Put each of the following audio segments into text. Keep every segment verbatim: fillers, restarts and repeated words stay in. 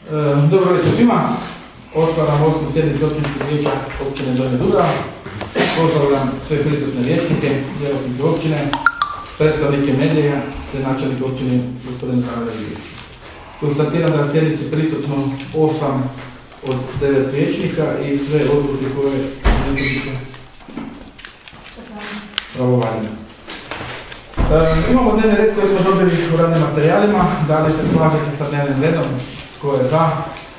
Dobro večer svima. Otvaram osmu sjednicu općinskog vijeća općine Donja Dubrava. Pozdravljam sve prisutne vijećnike, djelatnike općine, predstavnike medija te načelnike općine gospodina Zdravlja Ivića. Konstatiram da na sjednici prisutno osam od devet vijećnika i sve odluke koje nekoliko pravovaljene. E, imamo dnevni red koji smo dobili u radnim materijalima. Da li se slažete sa dnevnim redom? Tko je za?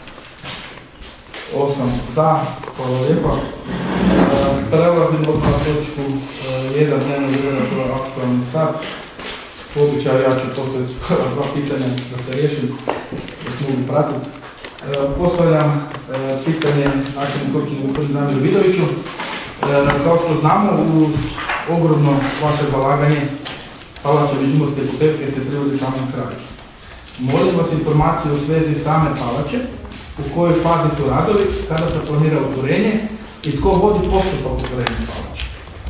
Osam za. Hvala lijepa. E, prelazimo na točku e, jedan dnevnog reda, to je aktualni sat. Po običaju ja ću postaviti dva pitanja da se riješim, da se mogu pratiti. E, postavljam e, pitanje načelniku općine gospodinu Damiru Vidoviću. E, kao što znamo, uz ogromno vaše zalaganje Palače Međimurske Epopejske se privodi samom kraju. Molim vas informacije u svezi same palače, u kojoj fazi su radovi, kada se planira otvorenje i tko vodi postupak otvorenja palače.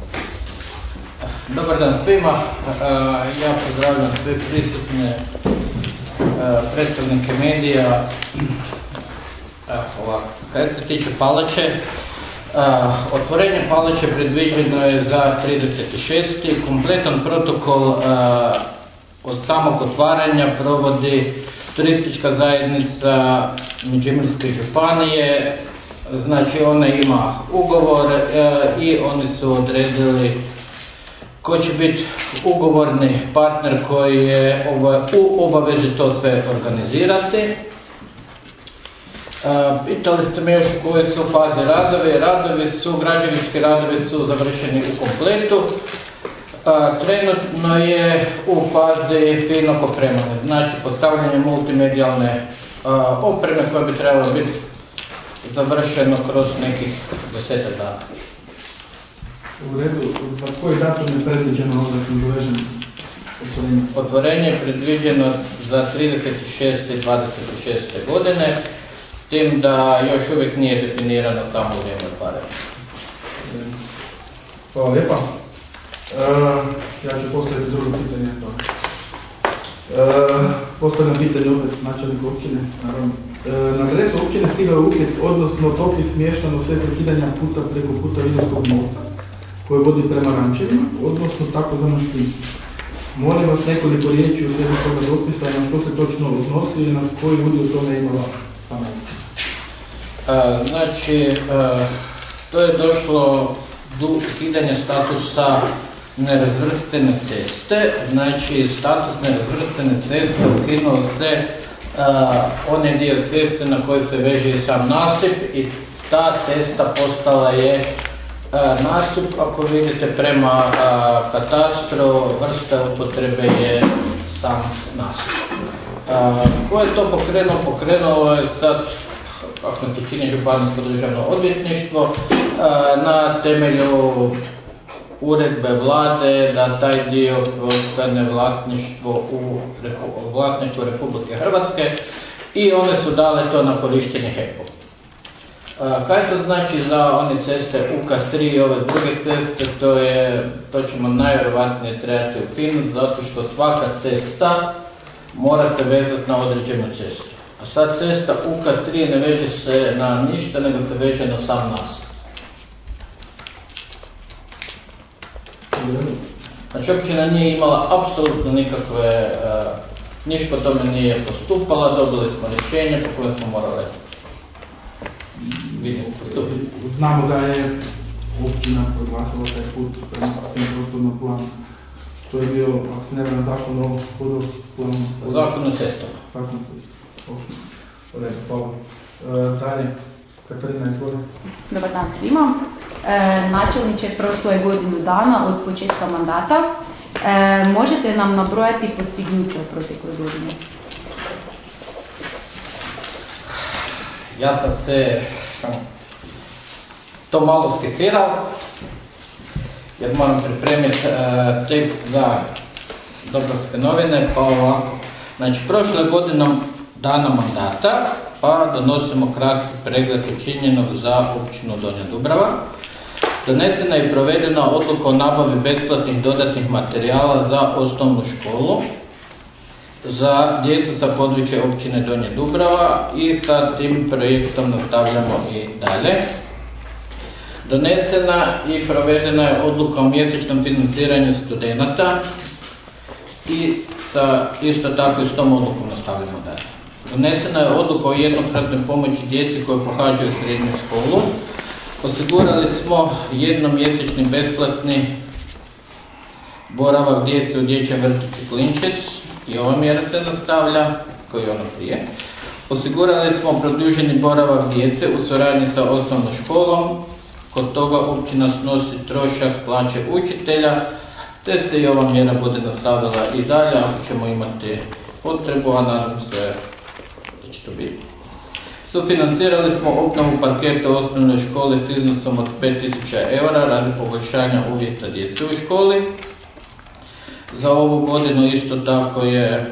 Dobar dan svima, ja pozdravljam sve prisutne predstavnike medija. Ovako, kada se tiče palače, otvorenje palače predviđeno je za trideset šesti Kompletan protokol od samog otvaranja provodi turistička zajednica Međimurske županije. Znači ona ima ugovor i oni su odredili ko će biti ugovorni partner koji je u obavezi to sve organizirati. Pitali ste me još koje su faze radovi. Radovi su, građevinski radovi su završeni u kompletu. Trenutno je u fazi finog opremanja, znači postavljanje multimedijalne opreme koja bi trebala biti završeno kroz nekih desetak dana. U redu, za koji datum je predviđeno da smo doveženi otvorenje? Otvorenje je predviđeno za trideset šesti dvadeset šeste godine, s tim da još uvijek nije definirano samo vrijeme otvaranja. Hvala lijepa. E, ja ću postaviti drugo pitanje. E, postavljam pitanje opet načelniku općine. Naravno. E, na adresu općine stigao je upit, odnosno dopis smještan u svezi ukidanja puta preko puta Vinskog mosta koji vodi prema Rančevima, odnosno takozvano Štim. Molim vas nekoliko riječi u svezi toga dopisa, na što se točno odnosi i na koji udio u tome imala sama općina. Znači, a, to je došlo do ukidanja statusa nerazvrstene ceste. Znači, status nerazvrstene ceste ukinuo se uh, onaj dio ceste na koji se veže sam nasip i ta cesta postala je uh, nasip. Ako vidite prema uh, katastru, vrsta upotrebe je sam nasip. Uh, ko je to pokrenuo? Pokrenuo je sad, kako se čini, Županijsko državno odvjetništvo uh, na temelju uredbe vlade da taj dio postane vlasništvo u vlasništvu Republike Hrvatske i one su dale to na korištenje H E P-u. Kaj to znači za one ceste U K tri i ove druge ceste? To, je, to ćemo najvjerojatnije trebati ukinuti zato što svaka cesta mora se vezati na određenu cestu. A sad cesta U K tri ne veže se na ništa, nego se veže na sam nasip. Znači općina nije imala apsolutno nikakve, uh, ništa po tome nije postupala, dobili smo rješenje po kojem smo morali vidjeti postupiti. Znamo da je općina proglasila taj put prema prostornom planu. To je bio, ako se ne vrame, zakon o vodoplanu. Zakon o cestama. Zakon o cestama. Ok, hvala. E, dalje, Katarina, izvoli. Dobar dan svima. E, načelniče, prošlo je godinu dana od početka mandata. E, možete nam nabrojati postignuća u protekloj godini? Ja sam se to malo skicirao, jer moram pripremiti e, tekst za Dobrovske novine, pa ovako. Znači, prošle godinom dana mandata, pa donosimo kratki pregled učinjenog za općinu Donja Dubrava. Donesena je i provedena odluka o nabavi besplatnih dodatnih materijala za osnovnu školu. za djecu sa područja općine Donja Dubrava i sa tim projektom nastavljamo i dalje. Donesena i provedena je odluka o mjesečnom financiranju studenata i sa, isto tako i s tom odlukom nastavljamo dalje. Donesena je odluka o jednokratnoj pomoći djeci koji pohađaju srednju školu. Osigurali smo jednomjesečni besplatni boravak djece u dječjem vrtiću Klinčec i ova mjera se nastavlja, kao i ono prije. Osigurali smo produženi boravak djece u suradnji sa osnovnom školom, kod toga općina snosi trošak plaće učitelja, te se i ova mjera bude nastavila i dalje ako ćemo imati potrebu, a nadam se da će to biti. Sufinancirali smo obnovu parketa u osnovnoj školi s iznosom od pet tisuća eura radi poboljšanja uvjeta djece u školi. Za ovu godinu isto tako je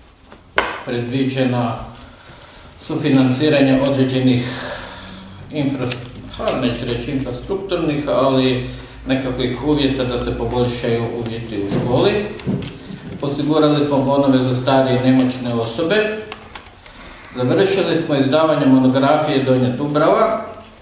predviđeno sufinanciranje određenih infrastrukturnih, neću reći infrastrukturnih, ali nekakvih uvjeta da se poboljšaju uvjeti u školi. Osigurali smo bonove za starije i nemoćne osobe. Završili smo izdavanje monografije Donja Dubrava.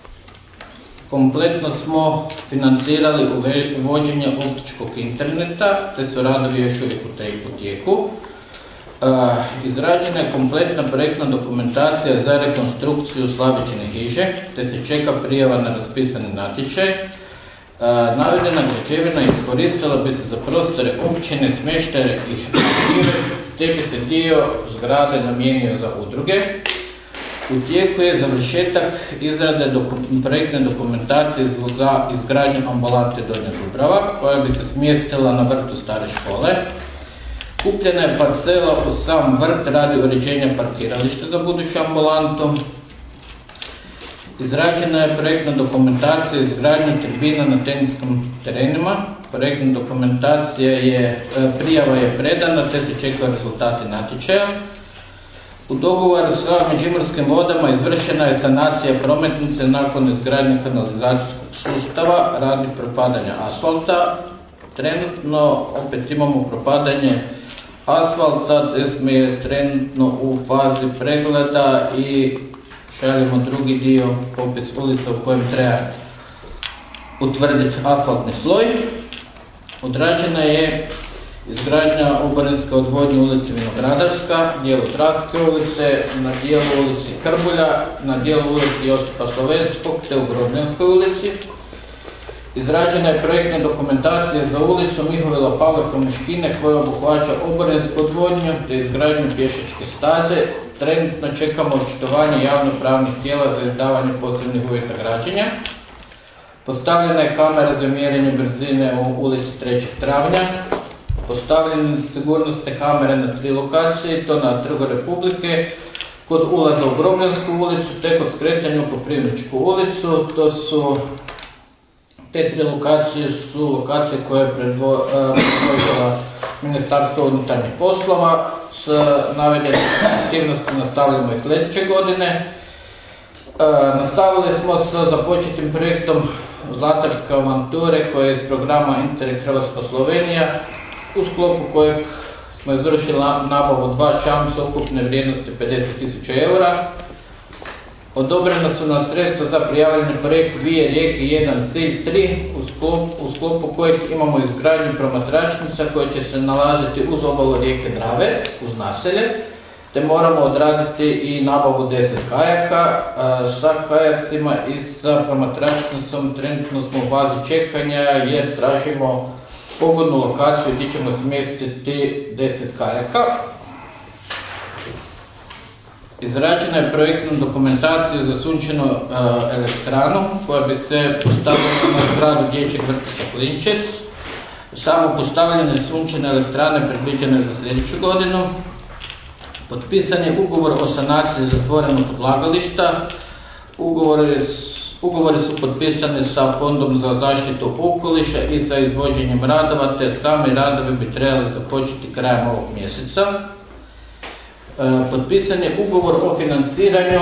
Kompletno smo financirali uvođenje optičkog interneta, te su radovi još uvijek u tijeku. Izrađena je kompletna projektna dokumentacija za rekonstrukciju Slavičine hiže, te se čeka prijava na raspisani natječaj. Navedena građevina iskoristila bi se za prostore općine, smještaje i arhive, te bi se dio zgrade namijenio za udruge. U tijeku je završetak izrade doku- projektne dokumentacije za izgradnju ambulante Donja Dubrava, koja bi se smjestila na vrtu stare škole. Kupljena je parcela u sam vrt radi uređenja parkirališta za buduću ambulantu. Izrađena je projektna dokumentacija izgradnje tribina na teniskim terenima. Projektna dokumentacija je, prijava je predana, te se čekaju rezultati natječaja. U dogovoru sa Međimurskim vodama izvršena je sanacija prometnice nakon izgradnje kanalizacijskog sustava radi propadanja asfalta. Trenutno opet imamo propadanje asfalta, te smo je trenutno u fazi pregleda i šaljemo drugi dio, popis ulica u kojem treba utvrditi asfaltni sloj. Odrađena je izgradnja oborinske odvodnje u ulici Vinogradarska, dijelu Travske ulice, na dijelu ulici Krbulja, na dijelu ulici Josipa Slovenskog te u Grobljanskoj ulici. Izrađena je projektna dokumentacija za ulicu Mihovila Pavlaka Meškine koja obuhvaća oborinsku odvodnju te izgradnju pješačke staze. Trenutno čekamo očitovanje javno-pravnih tijela za izdavanje posebnih uvjeta građenja. Postavljena je kamera za mjerenje brzine u ulici trećeg travnja. Postavljene su sigurnosne kamere na tri lokacije, to na Trgu Republike, kod ulaza u Grobljansku ulicu te kod skretanja u Koprivničku ulicu. To su, te tri lokacije su lokacije koje je predvodila Ministarstvo unutarnjih poslova. S navedenim aktivnostima nastavljamo i sljedeće godine. E, nastavili smo sa započetim projektom Zlatarske avanture koje je iz programa Interreg Hrvatsko-Slovenija, u sklopu kojeg smo izvršili nabavu dva čamca ukupne vrijednosti pedeset tisuća eura. Odobrena su nam sredstva za prijavljeni projekt Dvije rijeke jedan cilj tri, u sklopu, u sklopu kojeg imamo izgradnju promatračnica koje će se nalaziti uz obalu rijeke Drave, uz naselje, te moramo odraditi i nabavu deset kajaka. Sa kajacima i sa promatračnicom trenutno smo u fazi čekanja jer tražimo pogodnu lokaciju gdje ćemo smjestiti deset kajaka. Izrađena je projektna dokumentacija za sunčanu e, elektranu koja bi se postavila na zgradu dječjeg vrtića Klinčec. Samo postavljanje sunčane elektrane predviđeno je za sljedeću godinu. Potpisan je ugovor o sanaciji zatvorenog odlagališta. Ugovori, ugovori su potpisani sa Fondom za zaštitu okoliša i sa izvođenjem radova, te sami radovi bi trebali započeti krajem ovog mjeseca. Potpisan je ugovor o financiranju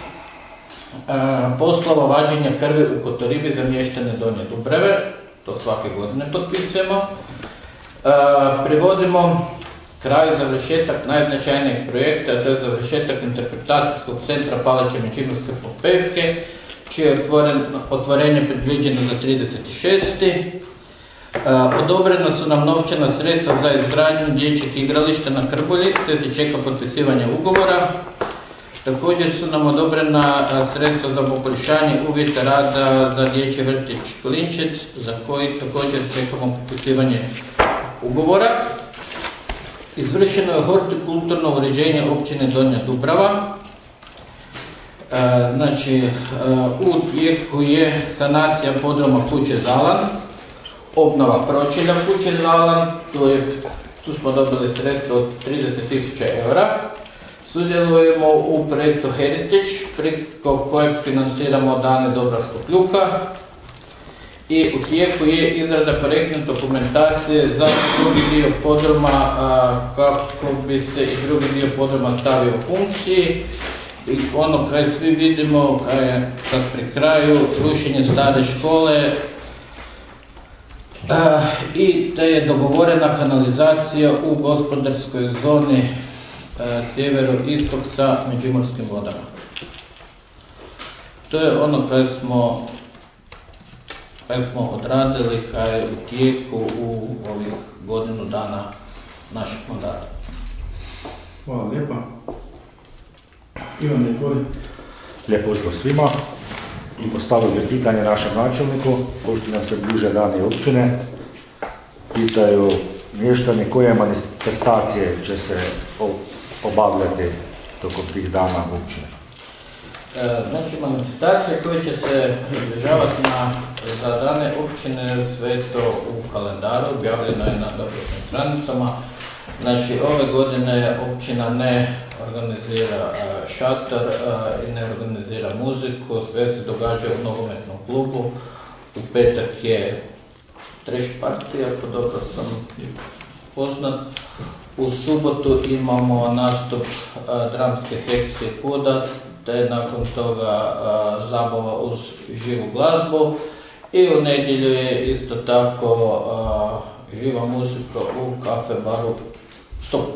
poslova vađenja krvi u Kotoribi za mještane Donje Dubrave, to svake godine potpisujemo. Privodimo kraju završetak najznačajnijeg projekta, to je završetak interpretacijskog centra Palače Međimurske Popevke, čije je otvorenje predviđeno za trideset šesti Odobrena su nam novčana sredstva za izgradnju dječjih igrališta na Krbulji, te se čeka potpisivanje ugovora. Također su nam odobrena sredstva za poboljšanje uvjeta rada za dječji vrtić Klinčec, za koji također čekamo potpisivanje ugovora. Izvršeno je hortikulturno uređenje općine Donja Dubrava. Znači, u tijeku je sanacija podruma kuće Zalan, obnova pročelja kuće Zalan, tu, je, tu smo dobili sredstvo od trideset tisuća eura. Sudjelujemo u projektu Heritage, preko kojeg financiramo Dane Dubravskog Kljuka. I u tijeku je izrada projektne dokumentacije za drugi dio podruma, kako bi se i drugi dio podruma stavio u funkciji. I ono kaj svi vidimo, kaj sad pri kraju, rušenje stare škole, a, i da je dogovorena kanalizacija u gospodarskoj zoni sjevero-istok sa Međimurskim vodama. To je ono kaj smo, kaj smo odradili, kaj je u tijeku u ovih godinu dana našeg mandata. Hvala lijepa. Ivan, izvoli. Lijepo uzbog svima i postavili pitanje našem načelniku, koji su nam se bliže dani općine. Pitaju mještani koje manifestacije će se obavljati tokom tih dana općine. Znači, manifestacije koje će se održavati na za dane općine, sve to u kalendaru, objavljeno je na dobročnim stranicama. Znači, ove godine općina ne organizira šator i ne organizira muziku, sve se događa u nogometnom klubu. U petak je trash party, ako dobro sam poznat. U subotu imamo nastup dramske sekcije Kuda, te nakon toga zabava uz živu glazbu. I u nedjelju je isto tako živa muzika u kafe baru Stop.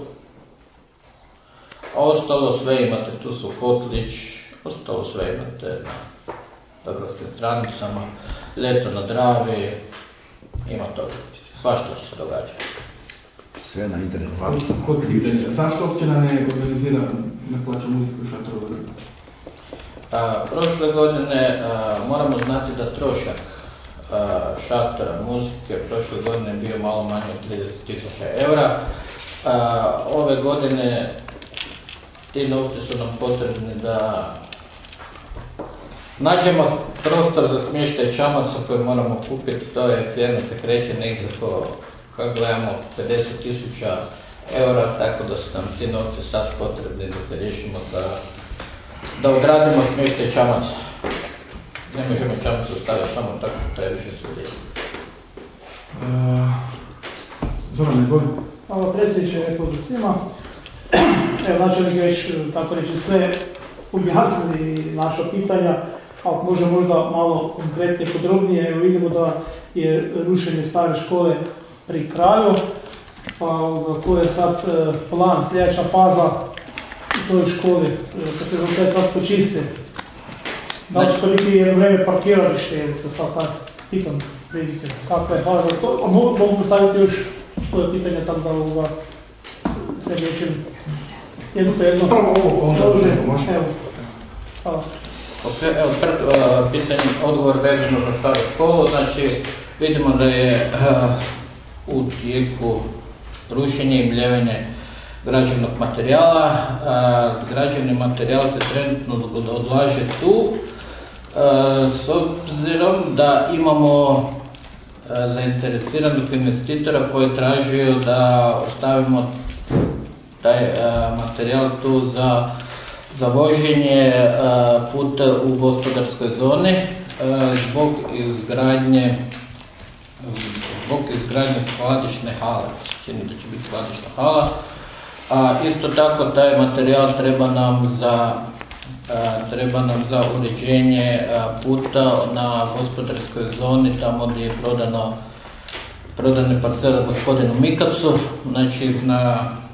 A ostalo sve imate, tu su Kotlić, ostalo sve imate na dobrovskim stranicama, ljeto na Dravi, ima to, svašta što se događa. Sve na internet stranicama. Zašto općina ne organizira, ne plaća muziku u šatoru? Prošle godine a, moramo znati da trošak a, šatora muzike prošle godine bio malo manje od trideset tisuća eura. A, ove godine ti novci su nam potrebni da nađemo prostor za smještaj čamaca koji moramo kupiti. To je cijena se kreće negdje po, kako gledamo, pedeset tisuća eura, tako da su nam ti novci sad potrebni da se riješimo za, da odradimo smještaj čamaca. Ne možemo čamaca ostaviti samo tako, previše se riješiti. Zoran, izvoli. Hvala predsjedniče, pozdrav svima. Evo, načelnik je već, tako reći, sve objasnili naša pitanja, ali može možda malo konkretnije, podrobnije. Evo, vidimo da je rušenje stare škole pri kraju, pa koji je sad plan, sljedeća faza u toj školi, kad se znači sad počiste. Da li će to biti jedno vreme parkiralište, evo, to sad sad pitam, vidite, kakva je faza. To, mogu, mogu postaviti još svoje pitanje tako da ovoga se riješim. Jedno se jedno. Prvo ovo, onda može. Evo, hvala. Okay, evo, pred, uh, pitanje, odgovor vezano za staru školu, znači vidimo da je uh, u tijeku rušenje i mljevanje građevnog materijala. Uh, građevni materijal se trenutno odlaže tu, uh, s obzirom da imamo uh, zainteresiranog investitora koji je tražio da ostavimo taj uh, materijal tu za za voženje uh, puta u gospodarskoj zoni uh, zbog izgradnje zbog izgradnje skladišne hale, čini da će biti skladišna hala. A isto tako taj materijal treba nam za uh, treba nam za uređenje uh, puta na gospodarskoj zoni, tamo gdje je prodano prodane parcele gospodinu Mikacu, znači na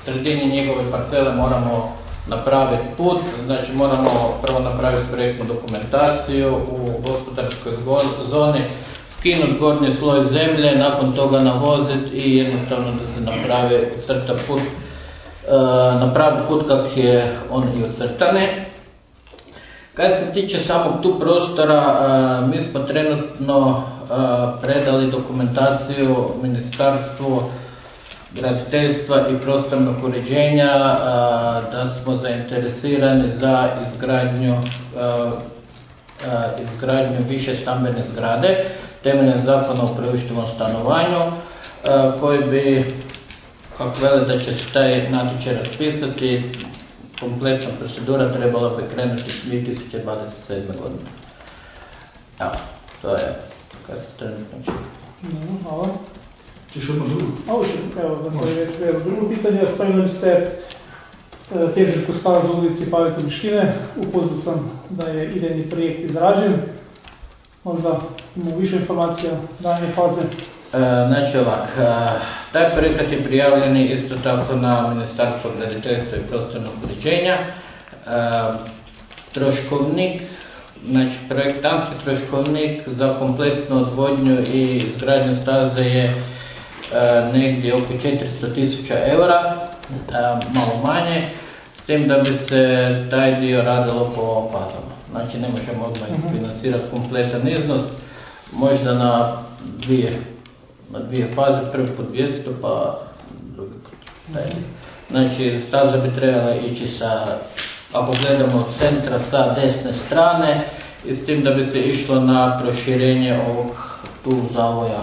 sredini njegove parcele moramo napraviti put, znači moramo prvo napraviti projektnu dokumentaciju u gospodarskoj zoni, skinuti gornji sloj zemlje, nakon toga navoziti i jednostavno da se napravi crta put, e, napravi put kak je on i ocrtane. Kad se tiče samog tu prostora, e, mi smo trenutno e, predali dokumentaciju Ministarstvu graditeljstva i prostornog uređenja, a, da smo zainteresirani za izgradnju, a, a, izgradnju više stambene zgrade temeljem Zakona o priuštivom stanovanju, a, koji bi, kako vele da će se taj natječaj raspisati, kompletna procedura trebala bi krenuti dvije tisuće dvadeset sedme. godine. Evo, to je kada se trenutno čini. Hvala. Čiš odmah drugu? Ovo što, evo, da je već evo, drugo pitanje, spomenuli ste e, pješačku stazu u ulici Pave Konjiškine, upoznao sam da je idejni projekt izrađen, možda imamo više informacija danje faze. E, znači ovak, e, taj projekat je prijavljen isto tako na Ministarstvo graditeljstva i prostornog uređenja. E, troškovnik, znači projektantski troškovnik za kompletnu odvodnju i izgradnju staze je E, negdje oko četiristo tisuća eura, e, malo manje, s tim da bi se taj dio radilo po fazama. Znači ne možemo odmah isfinansirati kompletan iznos, možda na dvije, na dvije faze, prvi put dvjesto pa drugi put taj dio. Znači staza bi trebala ići sa, ako gledamo od centra sa desne strane, i s tim da bi se išlo na proširenje ovog tu zavoja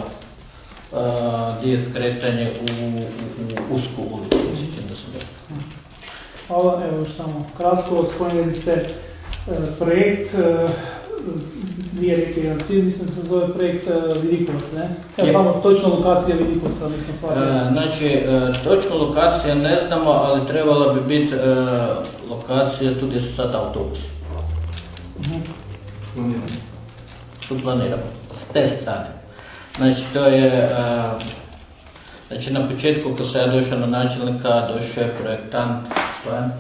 gdje je skretanje u, u, u usku ulicu, mislim da sam rekao. Hvala, evo još samo kratko, spomenuli ste e, projekt, e, dvije rekreacije, mislim da se zove projekt e, Vidikovac, ne? Ja, samo točno lokacija Vidikovaca, nisam shvatio. E, znači, e, točno lokacija ne znamo, ali trebala bi biti e, lokacija tu gdje su sad autobusi. Uh-huh. Planiramo. Tu planiramo, s te strane. Znači to je, uh, znači na početku kad sam ja došao na načelnika, došao je projektant, što je?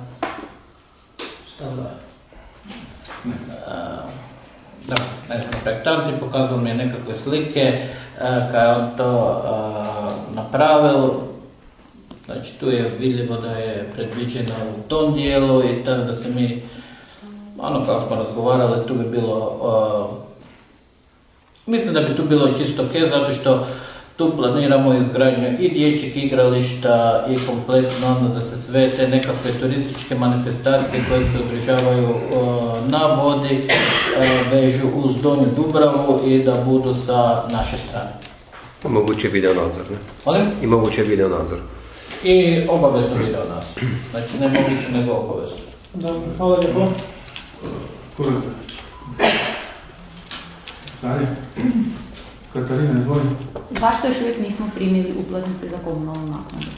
Šta da? Uh, da, ne znam, projektant i pokazao mi je nekakve slike, uh, kada je on to uh, napravil, znači tu je vidljivo da je predviđeno u tom dijelu i tako da se mi, ono kako smo razgovarali, tu bi bilo uh, mislim da bi tu bilo čisto ok, zato što tu planiramo izgradnju i dječjeg igrališta i kompletno ono da se sve te nekakve turističke manifestacije koje se održavaju uh, na vodi uh, vežu uz Donju Dubravu i da budu sa naše strane. Moguće video nadzor, ne? Molim? I moguće video nadzor. I obavezno video nadzor. Znači ne moguće nego obavezno. Dobro, hvala lijepo. Koliko? Dalje. Katarina, izvoli. Zašto još uvijek nismo primili uplatnice za komunalnu naknadu?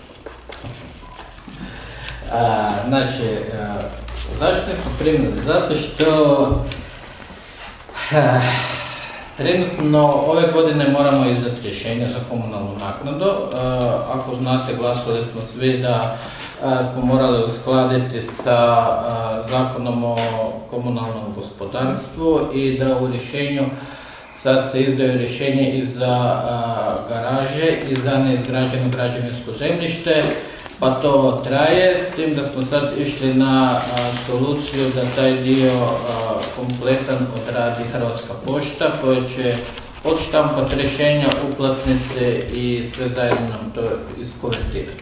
A, znači, a, zašto nismo primili? Zato što a, trenutno ove godine moramo izdati rješenje za komunalnu naknadu. A, ako znate, glasali smo svi da a, smo morali uskladiti sa a, Zakonom o komunalnom gospodarstvu i da u rješenju sad se izdaju rješenje i za a, garaže i za neizgrađeno građevinsko zemljište, pa to traje, s tim da smo sad išli na a, soluciju da taj dio a, kompletan odradi Hrvatska pošta koja će odštampati rješenja, uplatnice i sve zajedno nam to iskonvertirati.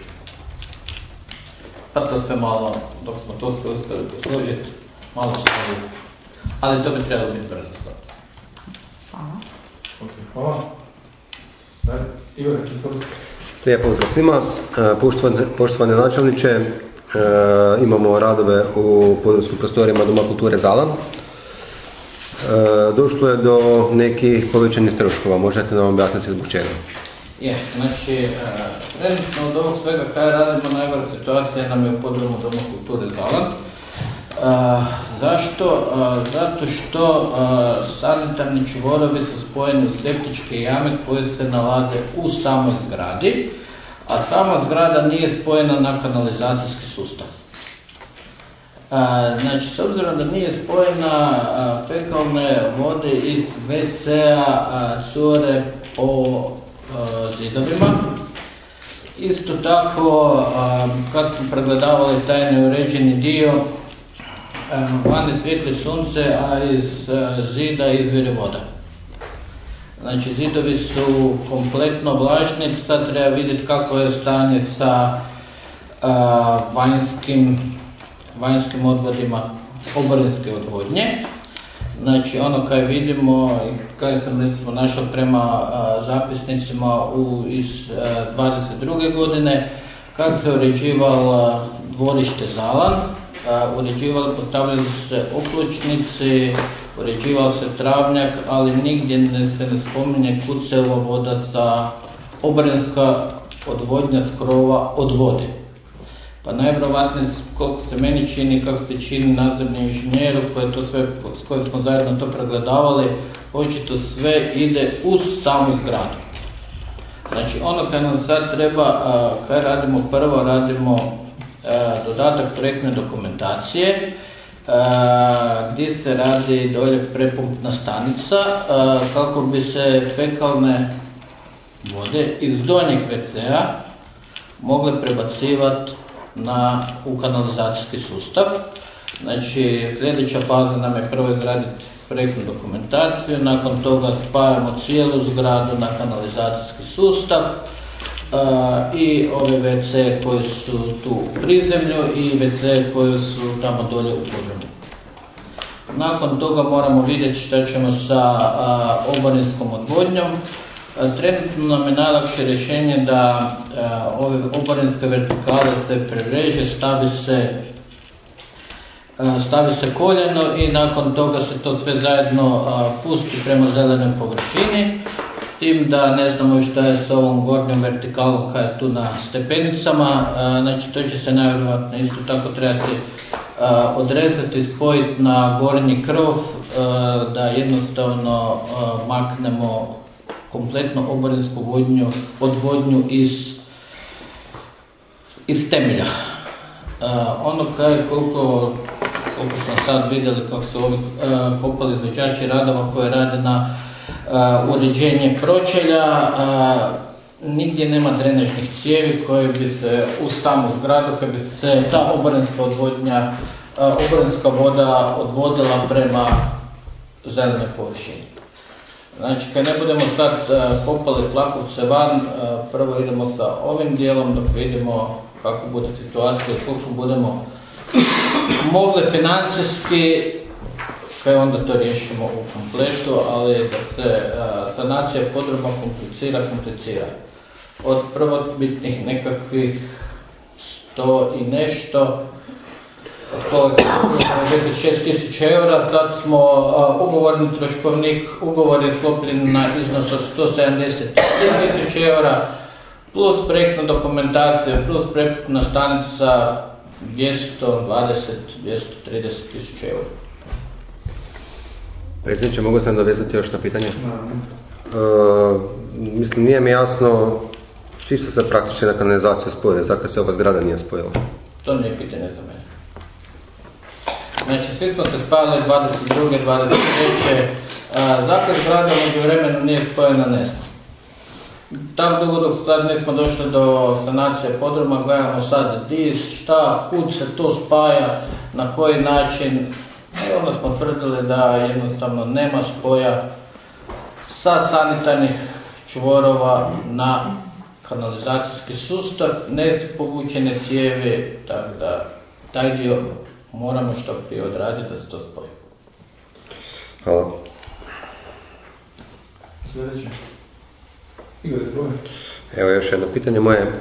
Pa to sve malo, dok smo to sve uspjeli posložiti, malo se povijek. Ali to bi trebalo biti brzo sad. Hvala. Ok, hvala. Dalje, Igor, izvoli. Lijep pozdrav svima. Poštovani, poštovani načelniče, imamo radove u područnim prostorima Doma kulture Zala. Došlo je do nekih povećanih troškova, možete nam objasniti zbog čega? Je, znači, trenutno od ovog svega kada radimo, najgora situacija nam je u podrumu Doma kulture Zala. Uh, zašto? Uh, zato što uh, sanitarni čvorovi su spojeni u septičke jame koje se nalaze u samoj zgradi. a sama zgrada nije spojena na kanalizacijski sustav. A, znači, s obzirom da nije spojena, a, fekalne vode iz ve ce-a cure po a, zidovima. Isto tako, a, kad smo pregledavali taj neuređeni dio, a, vani svijetli sunce, a iz a, zida izvire voda. Znači, zidovi su kompletno vlažni, sad treba vidjeti kako je stanje sa a, vanjskim, vanjskim odvodima oborinske odvodnje. Znači, ono kaj vidimo, kaj sam recimo našao prema a, zapisnicima u, iz a, dvadeset druge godine, kad se uređival dvorište Zalan, a, uređivali, postavljali se oklučnici, uređivao se travnjak, ali nigdje ne, se ne spominje kud se ova voda sa oborinska odvodnja s krova odvodi. Pa najvjerovatnije, koliko se meni čini, kako se čini nadzorni inženjeru, koje to sve, s kojim smo zajedno to pregledavali, očito sve ide uz samu zgradu. Znači, ono kad nam sad treba, kaj radimo prvo, radimo dodatak projektne dokumentacije, gdje se radi dolje prepumpna stanica, kako bi se fekalne vode iz donjeg ve ce-a mogle prebacivati na, u kanalizacijski sustav. Znači, sljedeća faza nam je prvo izraditi projektnu dokumentaciju, nakon toga spajamo cijelu zgradu na kanalizacijski sustav uh, i ove ve ce koji su tu u prizemlju i ve ce koji su tamo dolje u podrumu. Nakon toga moramo vidjeti šta ćemo sa uh, oborinskom odvodnjom. Trenutno nam je najlakše rješenje da uh, ove oborinske vertikale se prereže, stavi se, uh, stavi se koljeno i nakon toga se to sve zajedno uh, pusti prema zelenoj površini. Tim da ne znamo šta je sa ovom gornjom vertikalom koja je tu na stepenicama, uh, znači to će se najvjerojatno isto tako trebati uh, odrezati, spojiti na gornji krov, uh, da jednostavno uh, maknemo kompletno oborinsku vodnju, odvodnju iz, iz temelja. Uh, ono kaj, koliko, koliko smo sad vidjeli kako su ovi uh, kopali izvođači radova koje rade na uh, uređenje pročelja, uh, nigdje nema drenažnih cijevi koje bi se u samu zgradu, koje bi se ta oborinska odvodnja, uh, oborinska voda odvodila prema zelenoj površini. Znači, kad ne budemo sad uh, kopali tlakovce van, uh, prvo idemo sa ovim dijelom dok vidimo kako bude situacija, koliko budemo mogli financijski, kaj onda to riješimo u kompletu, ali da se uh, sanacija podruba komplicira, komplicira. Od prvobitnih nekakvih sto i nešto, devedeset šest tisuća eura, sad smo uh, ugovorni troškovnik, ugovor je sklopljen na iznos od sto sedamdeset tisuća eura, plus projektna dokumentacija, plus prepumpna stanica dvjesto dvadeset do dvjesto trideset tisuća eura. Predsjedniče, mogu sam dovezati još na pitanje? Uh, mislim, nije mi jasno čisto se praktično na kanalizaciju spoje, zakaj se ova zgrada nije spojila? To nije pitanje za mene. Znači, svi smo se spajali dvadeset druge dvadeset treće Zakaj zgrada među vremenu nije spojena, ne znam. Tako dugo dok sad nismo došli do sanacije podruma, gledamo sad di, šta, kud se to spaja, na koji način. I onda smo tvrdili da jednostavno nema spoja sa sanitarnih čvorova na kanalizacijski sustav, ne su povučene cijevi, tako da taj dio moramo što prije odraditi da se to spoji. Hvala. Sljedeće. Igor, izvoli. Evo još jedno pitanje moje. E,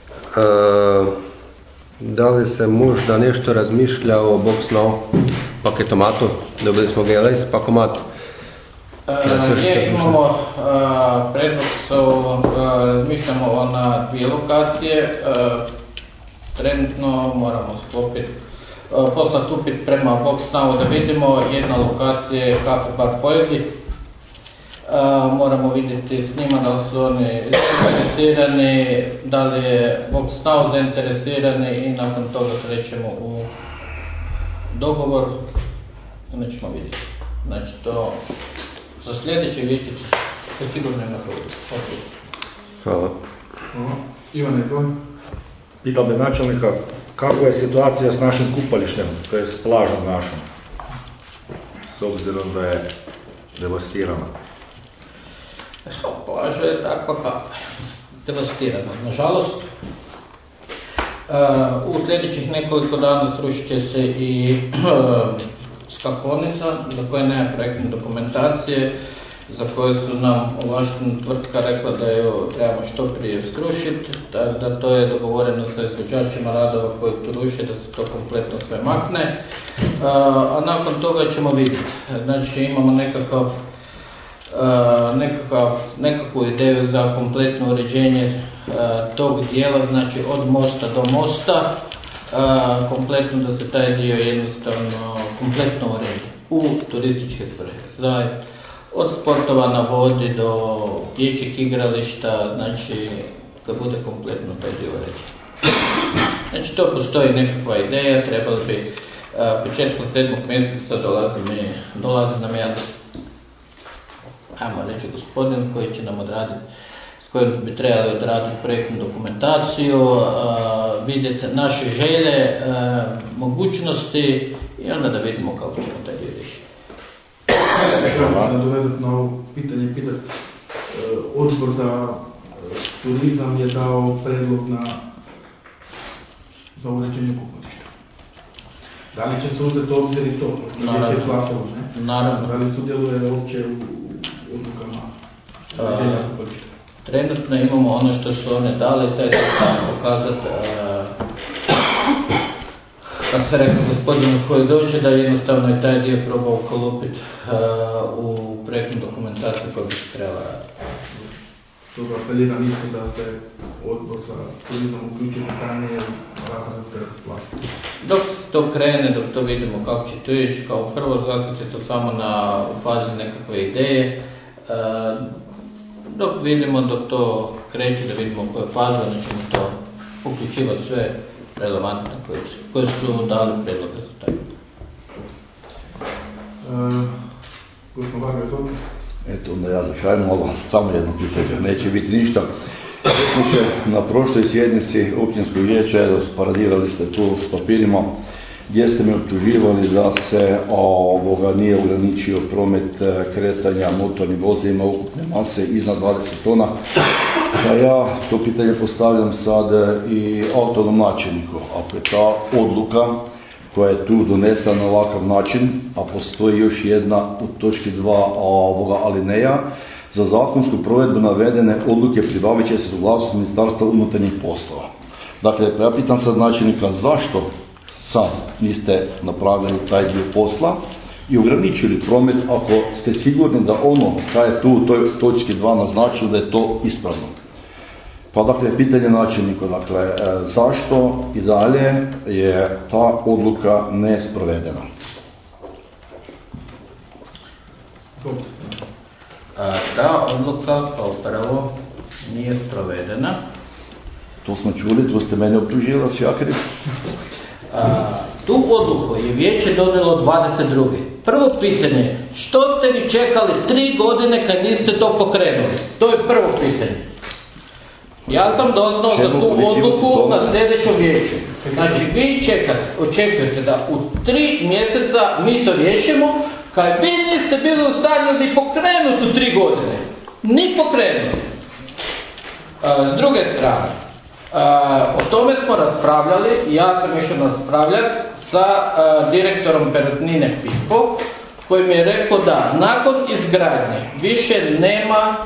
da li se možda nešto razmišlja o box-now paketomatu? Dobili smo G L S pakomat. Gdje imamo predlog, razmišljamo na dvije lokacije. Trenutno moramo sklopiti, poslati upit prema box-now da vidimo. Jedna lokacija je Cafe Bar Poljedi, moramo vidjeti s njima da li su oni zainteresirani, da li je Voxnow zainteresirani i nakon toga krećemo u dogovor, onda ćemo vidjeti. Znači to za sljedeće vijeće će sigurno napraviti. Hvala. Ivane, tvoj? Pitao bi načelnika, kakva je situacija s našim kupalištem, to je s plažom našom, s obzirom da je devastirana? Plaža je takva kakva je, devastirana. Nažalost, u sljedećih nekoliko dana srušit će se i skakonica, za koje nema projektne dokumentacije, za koje su nam ovlaštena tvrtka rekla da ju trebamo što prije srušiti, da to je dogovoreno sa izvođačima radova koji tu ruše, da se to kompletno sve makne, a nakon toga ćemo vidjeti. Znači imamo nekakav, nekakav, nekakvu ideju za kompletno uređenje tog dijela, znači od mosta do mosta, kompletno da se taj dio jednostavno kompletno uredi u turističke svrhe. Od sportova na vodi do dječjih igrališta, znači da bude kompletno taj dio uređen. Znači to postoji nekakva ideja, trebalo bi početkom sedmog mjeseca dolazi, mi, dolazi nam jedan, ajmo reći, gospodin koji će nam odraditi, s kojim bi trebali odraditi projektnu dokumentaciju, vidjeti naše želje, mogućnosti i onda da vidimo kako ćemo taj dio riješiti. Treba nadovezati na ovo pitanje, pitati. Odbor za turizam je dao predlog na, za uređenje kupališta. Da li će se uzeti obzir i to? Naravno. Glasovo, ne? Naravno. Da li sudjeluje uopće u odlukama uređenja kupališta? Trenutno imamo ono što su one dali, taj da sam pokazati, kad se rekao gospodinu koji dođe, da jednostavno je taj dio probao ukalupiti u projektnu dokumentaciju koju bi se trebala raditi. Stoga apeliram isto da se odbor za turizam uključi na krajnije različite vlasti. Dok to krene, dok to vidimo kako će to ići, kao prvo zglasiti to samo na u fazi nekakve ideje, dok vidimo, dok to kreće, da vidimo u kojoj fazi, onda ćemo to uključivati sve relevantne koje, koje su dali predloge za taj. Gospodin Varga, izvolite. Eto, onda ja za kraj malo, samo jedno pitanje, neće biti ništa. Na prošloj sjednici općinskog vijeća paradirali ste tu s papirima gdje ste me optuživali da se ovoga nije ograničio promet kretanja motornim vozilima ukupne mase iznad dvadeset tona. Pa ja to pitanje postavljam sad i autonom načelniku. Ako je ta odluka koja je tu donesena na ovakav način, a postoji još jedna u točki dva ovoga alineja, za zakonsku provedbu navedene odluke pribavit će se suglasnost Ministarstva unutarnjih poslova. Dakle, ja pitam sad načelnika zašto sad niste napravili taj dio posla i ograničili promet ako ste sigurni da ono kaj je tu u toj točki dva naznačilo da je to ispravno. Pa dakle, pitanje načelniku, dakle, zašto i dalje je ta odluka nesprovedena? Ta odluka kao prvo nije sprovedena. To smo čuli, tu ste mene optužili, Sjakari. Tu odluku je vijeće donijelo dvadeset druge Prvo pitanje, što ste vi čekali tri godine kad niste to pokrenuli? To je prvo pitanje. Ja sam doznao za tu odluku na sljedećem vijeću. Znači, vi čekate, očekujete da u tri mjeseca mi to riješimo, kad vi niste bili u stanju ni pokrenuti u tri godine. Ni pokrenuti. S druge strane, o tome smo raspravljali, ja sam išao raspravljati sa direktorom Perutnine Pipo, koji mi je rekao da nakon izgradnje više nema,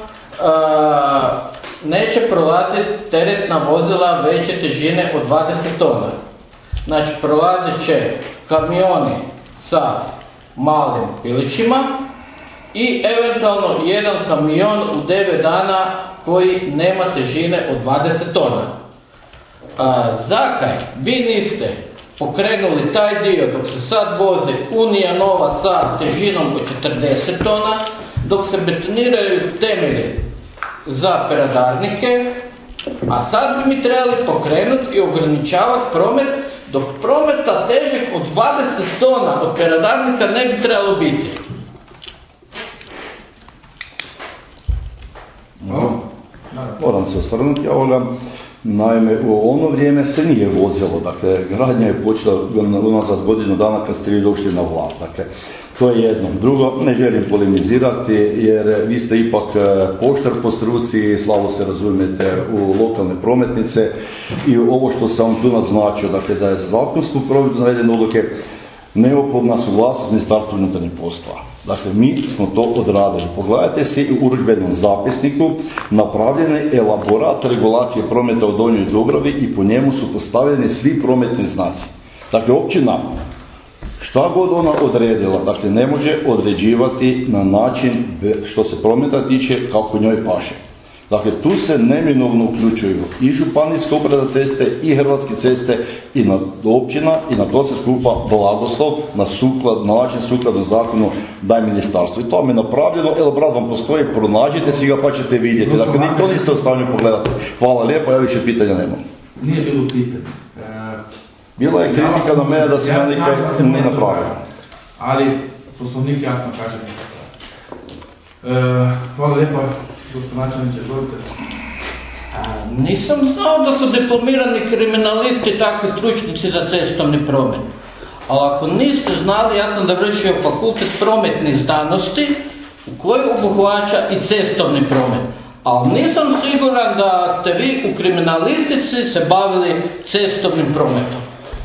neće prolaziti teretna vozila veće težine od dvadeset tona. Znači, prolazit će kamioni sa malim pilićima i eventualno jedan kamion u devet dana koji nema težine od dvadeset tona. A, zakaj vi niste pokrenuli taj dio dok se sad vozi Unija Nova sa težinom od četrdeset tona, dok se betoniraju temelji za peradarnike, a sad bi mi trebali pokrenuti i ograničavati promet, dok prometa težeg od dvadeset tona od peradarnika ne bi trebalo biti. Moram se osvrnuti ovoga. Naime, u ono vrijeme se nije vozilo, dakle, gradnja je počela unazad godinu dana kad ste vi došli na vlast, dakle, to je jedno. Drugo, ne želim polemizirati jer vi ste ipak poštar po struci, slabo se razumijete u lokalne prometnice i ovo što sam tu naznačio, dakle, da je zakonsku provedbu navedene odluke neophodna suglasnost Ministarstva unutarnjih poslova. Dakle, mi smo to odradili. Pogledajte se u urudžbenom zapisniku napravljen je elaborat regulacije prometa u Donjoj Dubravi i po njemu su postavljeni svi prometni znaci. Dakle, općina, šta god ona odredila, dakle, ne može određivati na način što se prometa tiče kako njoj paše. Dakle, tu se neminovno uključuju i županijska uprava za ceste i Hrvatske ceste i na općina i na to se skupa blagoslov na, suklad, na način sukladno zakonu daje ministarstvo. I to vam je napravljeno, elaborat vam postoji, pronađite si ga pa ćete vidjeti. Dakle, ni to niste u stanju pogledati. Hvala lijepo, ja više pitanja nemam. Nije bilo pitanje. Bila je kritika na mene da se ja nikaj ne napravio. Ali poslovnik jasno kaže nikada. Hvala lijepo. Nisam znao da su diplomirani kriminalisti takvi stručnici za cestovni promet. Ali ako niste znali, ja sam završio fakultet prometnih znanosti u koji obuhvaća i cestovni promet. Ali nisam siguran da ste vi u kriminalistici se bavili cestovnim prometom.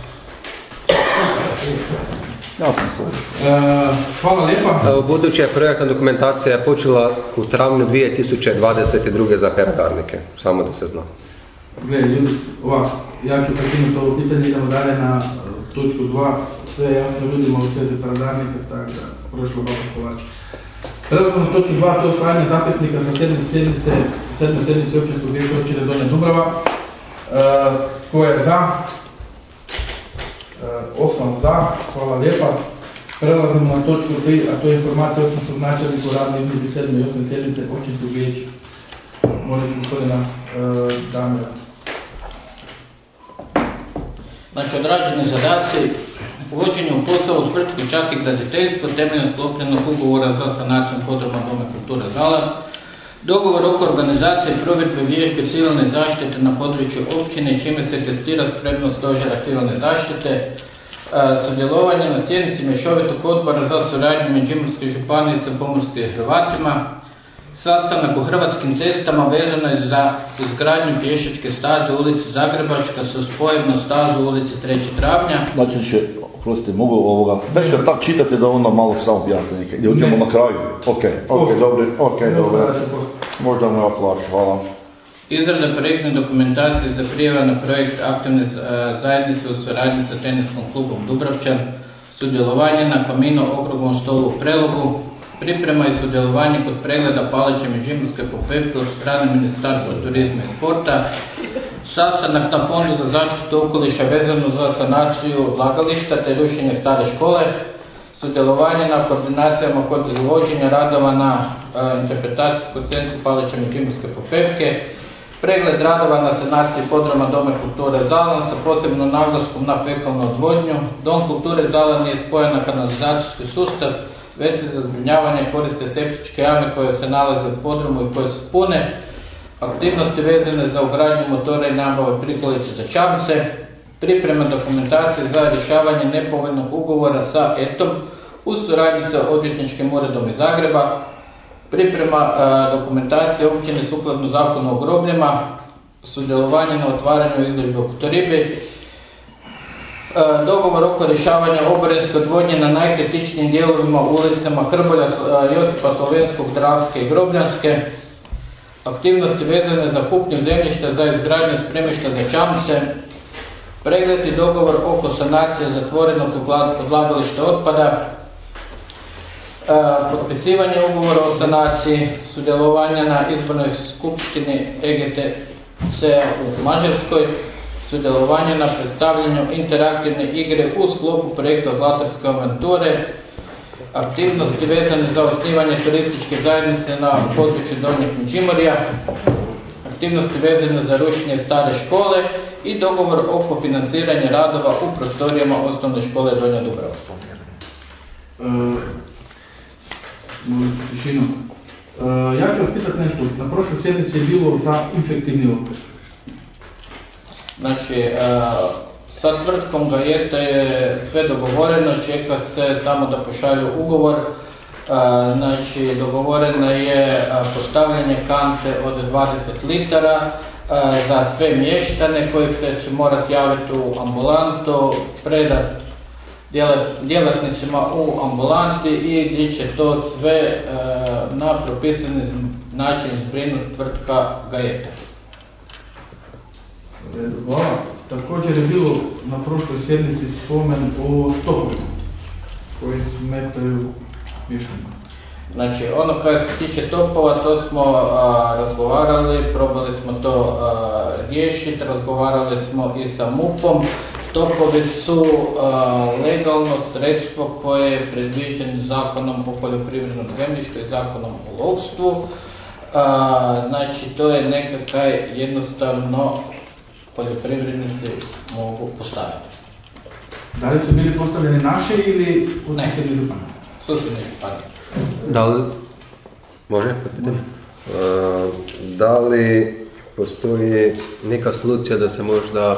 Ja sam služio. E, hvala lijepa. Budući je projektna dokumentacija počela u travnju dvije tisuće dvadeset druge za peradarnike, samo da se zna. Gle, ljudi, ovako, ja ću prekinuti ovo pitanje, idemo dalje na točku dva, sve je jasno ljudima u svezi peradarnika, tako da prošlo bako Kovač. Prelazimo na točku dva, to je osvajanje zapisnika sa sedme sjednice, sedme sjednice općinskog vijeća općine Donja Dubrava. E, ko je za? osam za, hvala lijepa. Prelazimo na točku tri, a to je informacija općinskog načelnika o radu između sedme i osme sjednice općinskog vijeća. Molim ću gospodina e, Damira. Znači, odrađeni zadaci, uvođenje u posao u tvrtku čak i graditeljstvo temeljem sklopljenog ugovora za sanaciju podruma Doma kulture Zala, dogovor oko organizacije i provedbe vježbe civilne zaštite na području općine čime se testira spremnost stožera civilne zaštite, sudjelovanje na sjednici mješovitog odbora za suradnju Međimurske županije sa pomorskim Hrvatima, sastanak u Hrvatskim cestama vezano je za izgradnju pješačke staze u ulici Zagrebačka sa spojem na stazu u ulici trećeg travnja. Znači će, prostite, mogu ovoga, već kad tak čitate da onda malo samo objasnite, gdje uđemo na kraju. Ok, ok, dobro, ok, dobro. Možda mu ja plaću, hvala. Izrada projektne dokumentacije za prijava na projekt aktivne zajednice u suradnji sa teniskom klubom Dubravčan, sudjelovanje na Kamino okruglom stolu u Prelogu, priprema i sudjelovanje kod pregleda paleće Međimurske popevke od strane Ministarstva turizma i sporta, sastanak na Fondu za zaštitu okoliša vezano za sanaciju odlagališta te rušenje stare škole, sudjelovanje na koordinacijama kod izvođenja radova na e, interpretacijskom centru paleće Međimurske popevke, pregled radova na sanaciji podruma Doma kulture Zalan sa posebnom naglaskom na fekalnu odvodnju. Dom kulture Zalan je spojen na kanalizacijski sustav, već se za zbrinjavanje koriste septičke jame koje se nalaze u podrumu i koje su pune, aktivnosti vezane za ugradnju motora i nabave prikolice za čamce, priprema dokumentacije za rješavanje nepovoljnog ugovora sa E T-om u suradnji sa odvjetničkim uredom iz Zagreba, priprema e, dokumentacije općine sukladno zakonu o grobljama, sudjelovanje na otvaranju izložbe u Kotoribi, dogovor oko rješavanja oborinske odvodnje na najkritičnijim dijelovima ulicama Hrbolja, Josipa Slovenskog, Dravske i Grobljanske, aktivnosti vezane za kupnju zemljišta za izgradnju spremišta za čamce, pregled i dogovor oko sanacije zatvorenog odlagališta otpada, potpisivanje ugovora o sanaciji, sudjelovanje na izbornoj skupštini E G T C u Mađarskoj, sudjelovanje na predstavljanju interaktivne igre u sklopu projekta Zlatarske avanture, aktivnosti vezane za osnivanje turističke zajednice na području Donjeg Međimurja, aktivnosti vezane za rušenje stare škole i dogovor oko financiranja radova u prostorijama osnovne škole Donja Dubrava. E, molim tišinu. E, ja ću vas pitati nešto. Na prošloj sjednici je bilo za infektivni otpad. Znači, e, sa tvrtkom Gajeta je sve dogovoreno, čeka se samo da pošalju ugovor. E, znači, dogovoreno je postavljanje kante od dvadeset litara za sve mještane koji se će morati javiti u ambulantu, predati djelatnicima u ambulanti i gdje će to sve e, na propisani način zbrinuti tvrtka Gajeta. Hvala. Također je bilo na prošloj sjednici spomen o stopovima koji smetaju mještanima. Znači, ono kada se tiče topova, to smo a, razgovarali, probali smo to a, riješiti, razgovarali smo i sa MUP-om. Topovi su a, legalno sredstvo koje je predviđeno zakonom o poljoprivrednom zemljištu i zakonom o lovstvu. A, znači, to je nekakaj jednostavno poljoprivrednici mogu postaviti. Da li su bili postavljeni naše ili u susjednoj županiji? Susjednoj županiji. Da li, može? E, da li postoji neka solucija da se možda,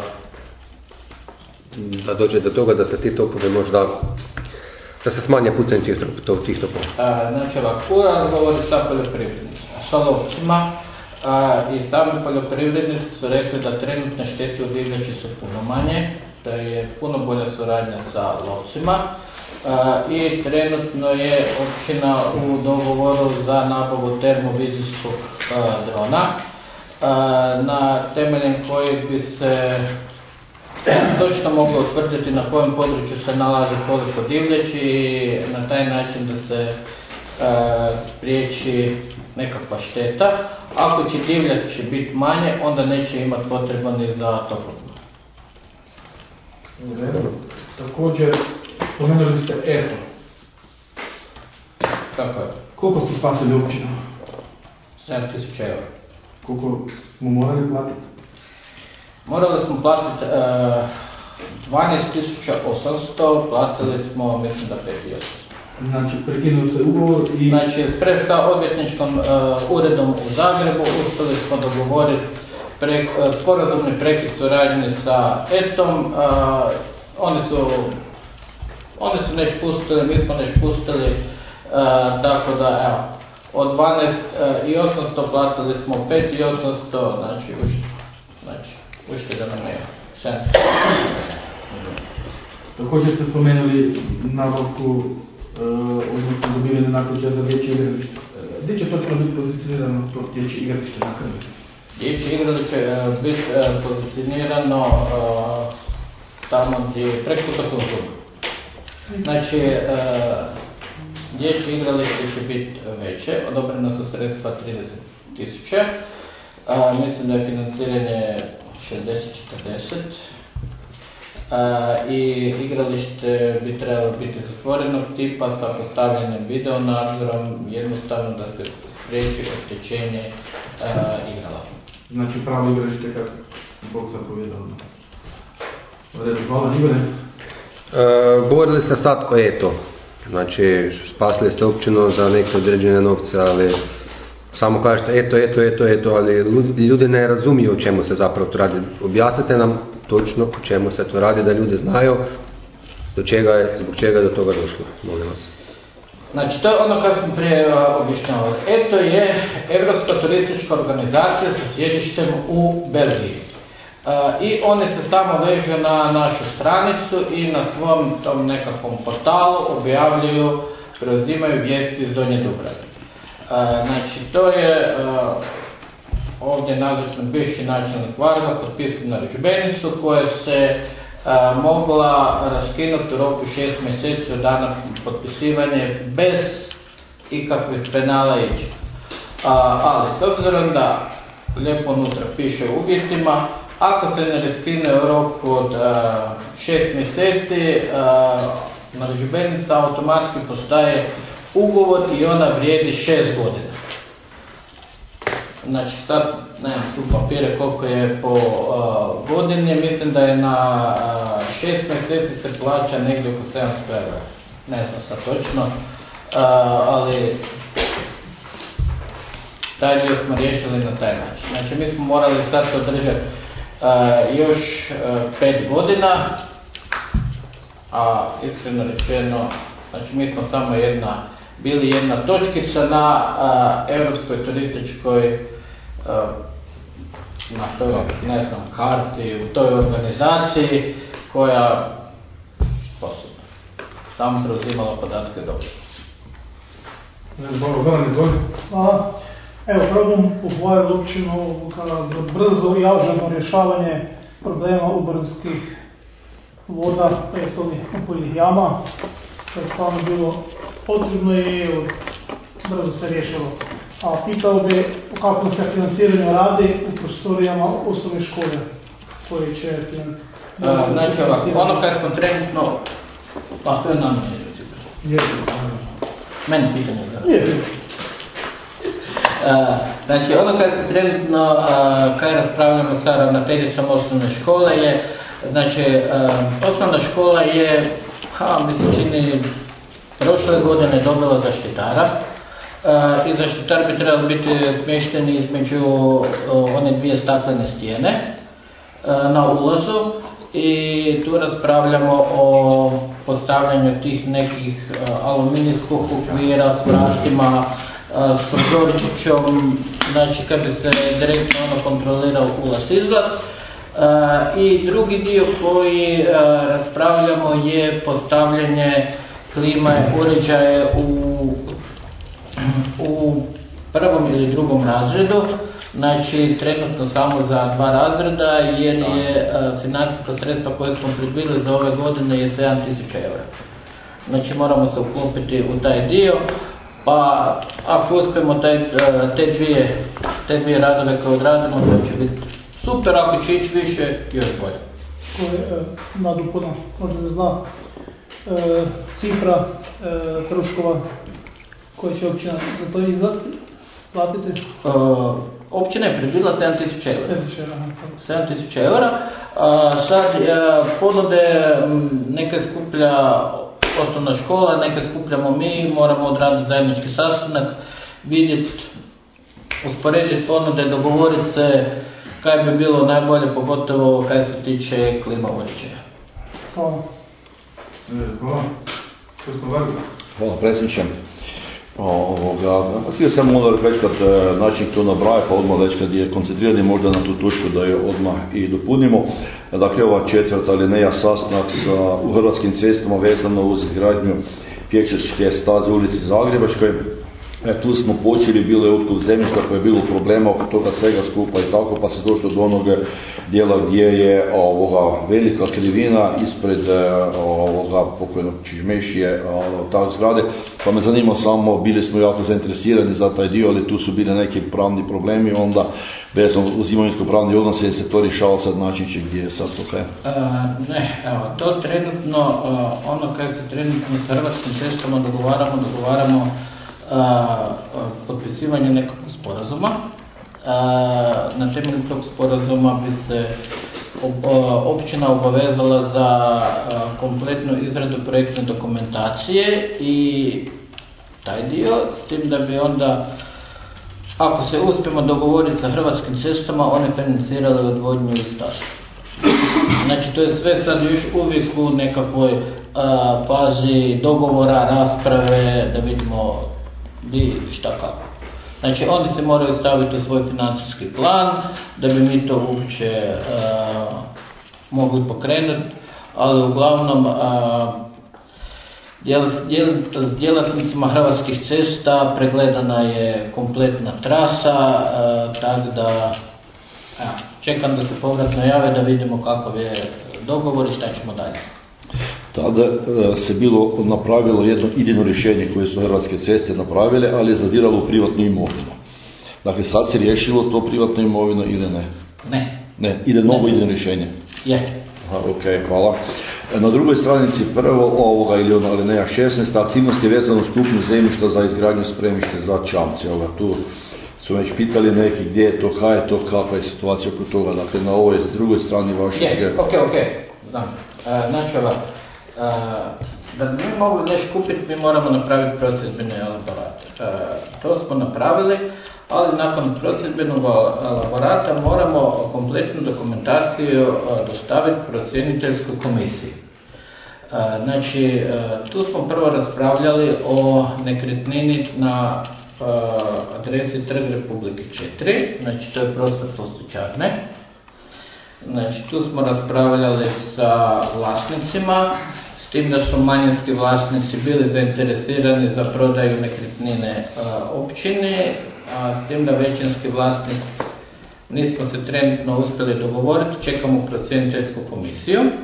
da dođe do toga da se ti topovi možda, da se smanje pucanje tih, tih topova? E, znači ovako, u razgovoru sa poljoprivrednicima, sa lovcima, a, i sami poljoprivrednici su rekli da trenutne štete u divljači su puno manje, da je puno bolja suradnja sa lovcima. Uh, i trenutno je općina u dogovoru za nabavu termovizijskog uh, drona uh, na temeljem koji bi se točno moglo utvrditi na kojem području se nalazi koliko divljači i na taj način da se uh, spriječi nekakva šteta. Ako će divljači biti manje, onda neće imati potreba ni za topovima. Također spomenuli ste eto. Tako je. Koliko ste spasili općinu? sedam tisuća eura. Koliko smo morali platiti? Morali smo platiti uh, dvanaest tisuća osamsto, platili smo mislim da pet tisuća osamsto. Znači, prekinuo se ugovor i... Znači, pred sa odvjetničkom uh, uredom u Zagrebu uspjeli smo dogovoriti prek, uh, sporazumni prekid suradnje sa etom. Uh, oni su Oni su neš pustili, mi smo neš pustili, uh, tako da, evo, od dvanaest i osamsto platili smo pet i osamsto, znači, ušte, znači, ušte da nam nema, sedam. Također ste spomenuli nabavku, uh, odnosno dobivanje naknade za dječje igralište. Gdje će točno biti pozicionirano to dječje igralište na kraju? Dječje igralište će uh, biti uh, pozicionirano uh, tamo gdje preko puta šumu. Znači, e, dječje igralište će biti veće, odobreno su sredstva trideset tisuća, mislim da je financiranje šezdeset četrdeset i igralište bi trebalo biti zatvorenog tipa sa postavljanjem video nadzorom, jednostavno da se spriječi oštećenje e, igrala. Znači pravo igralište kako Bog zapovjedao. Hvala, Igore. E, govorili ste sad o eto, znači spasili ste općinu za neke određene novce, ali samo kažete eto, eto, eto, eto, ali ljudi ne razumiju o čemu se zapravo to radi. Objasnite nam točno o čemu se to radi, da ljudi znaju do čega je, zbog čega je do toga došlo, molim vas. Znači, to je ono kad smo prije objašnjavali. Eto je Europska turistička organizacija sa sjedištem u Belgiji. Uh, I oni se samo vežu na našu stranicu i na svom tom nekakvom portalu objavljuju, preuzimaju vijesti iz Donje Dubrave. Uh, znači, to je uh, ovdje nazočan bivši načelnik Varga potpisao na vježbenicu koja se uh, mogla raskinuti u roku šest mjeseci od dana potpisivanje bez ikakvih penala ići. Uh, ali s obzirom da lijepo unutra piše u uvjetima, ako se ne raskine u roku od uh, šest mjeseci, uh, narudžbenica automatski postaje ugovor i ona vrijedi šest godina. Znači sad, nemam tu papire koliko je po uh, godini, mislim da je na uh, šest mjeseci se plaća negdje oko sedamsto eura. Ne znam sad točno, uh, ali taj dio smo riješili na taj način. Znači mi smo morali sad održati uh, još uh, pet godina, a iskreno rečeno, znači mi smo samo jedna, bili jedna točkica na uh, europskoj turističkoj uh, na toj, ne znam, karti, u toj organizaciji koja posebno samo preuzimala podatke dobro. Hvala. Evo, probam pohvaliti općinu za brzo i ažurno rješavanje problema ubrskih voda, tj. ovih upojnih jama. To je stvarno bilo potrebno i brzo se riješilo. A pitao bi o kakvom se financiranju radi u prostorijama osnovne škole koje će financirati. Znači ovako, ono kad smo trenutno, pa to je nam ne meni pitanje da. Znači ono kad se trenutno, kad raspravljamo sa ravnateljicom osnovne škole je, znači osnovna škola je, ha, mi se čini, prošle godine dobila zaštitara. Uh, i zaštitar bi trebali biti smješteni između uh, one dvije staklene stijene uh, na ulazu i tu raspravljamo o postavljanju tih nekih uh, aluminijskog okvira s vratima, uh, s prozorčićom, znači kad bi se direktno ono kontrolirao ulaz-izlaz. Uh, I drugi dio koji uh, raspravljamo je postavljanje klime uređaje u u prvom ili drugom razredu, znači trenutno samo za dva razreda jer je uh, financijska sredstva koje smo predvidjeli za ove godine je sedam tisuća eura. Znači moramo se uklopiti u taj dio, pa ako uspijemo taj, uh, te, dvije, te dvije radove koje odradimo, to će biti super, ako će ići više, još bolje. Koje, uh, nadupuna, možda se zna, uh, cifra uh, troškova koje će općina za to isplatiti? Uh, općina je predvidjela sedam tisuća eura. sedam tisuća eura. Uh, sad uh, ponude neke skuplja osnovna škola, neke skupljamo mi, moramo odraditi zajednički sastanak, vidjeti, usporediti ponude, dogovoriti se kaj bi bilo najbolje, pogotovo kaj se tiče klima uređaja. Hvala. Hvala. Hvala predsjedniče. Ovoga, htio sam onda reći kad način to nabraja, pa odmah reći kad je koncentrirani možda na tu točku da je odmah i dopunimo. Dakle, ova četvrta alineja sastanak sa, u Hrvatskim cestama vezano uz izgradnju pješačke staze u ulici Zagrebačkoj. E, tu smo počeli, bilo je otkup zemljišta koje je bilo problema oko toga svega skupa i tako, pa se došlo do onog dijela gdje je ovoga velika krivina ispred ovoga pokojnog Čižmešije tak zgrade, pa me zanima samo, bili smo jako zainteresirani za taj dio, ali tu su bili neki pravni problemi, onda vezano uz imovinsko-pravni odnos je se to rješalo sad način gdje je sad to kaj? Uh, ne, evo, to trenutno, uh, ono kad se trenutno s Hrvatskim cestama dogovaramo, dogovaramo Uh, potpisivanje nekog sporazuma. Uh, na temelju tog sporazuma bi se ob, uh, općina obavezala za uh, kompletnu izradu projektne dokumentacije i taj dio, s tim da bi onda, ako se uspijemo dogovoriti sa Hrvatskim cestama, one financirale odvodnju i stazu. Znači to je sve sad još uvijek u nekakvoj uh, fazi dogovora, rasprave, da vidimo di, šta kako. Znači oni se moraju staviti u svoj financijski plan da bi mi to uopće uh, mogli pokrenuti, ali uglavnom uh, djel, djel, s djelatnicima Hrvatskih cesta pregledana je kompletna trasa, uh, tako da evo, čekam da se povratno jave da vidimo kakav je dogovor i šta ćemo dalje. Tada se bilo napravilo jedno idejno rješenje koje su Hrvatske ceste napravile, ali je zadiralo u privatnu imovinu. Dakle, sad se riješilo to privatnu imovinu ili ne? Ne. Ne, ide novo idejno rješenje? Je. Aha, ok, hvala. Na drugoj stranici prvo ovoga ili ono alineja šesnaest aktivnost je vezano uz kupnju zemljišta za izgradnju spremište za čamce. Ovoga, tu su već pitali neki gdje je to, kaj je to, kakva je situacija oko toga. Dakle, na ovoj drugoj strani vaše... Je, ok, ok, znam. E, znači ova, e, da bi mi mogli nešto kupiti, mi moramo napraviti procedbene elaborate. E, to smo napravili, ali nakon procedbenog elaborata moramo kompletnu dokumentaciju dostaviti procjeniteljskoj komisiji. Znači, tu smo prvo raspravljali o nekretnini na adresi Trg Republike četiri, znači to je prostor Slostičarne. Znači, tu smo raspravljali sa vlasnicima, s tim da su manjinski vlasnici bili zainteresirani za prodaju nekretnine općine, a s tim da većinski vlasnik nismo se trenutno uspjeli dogovoriti, čekamo procjeniteljsku komisiju. E,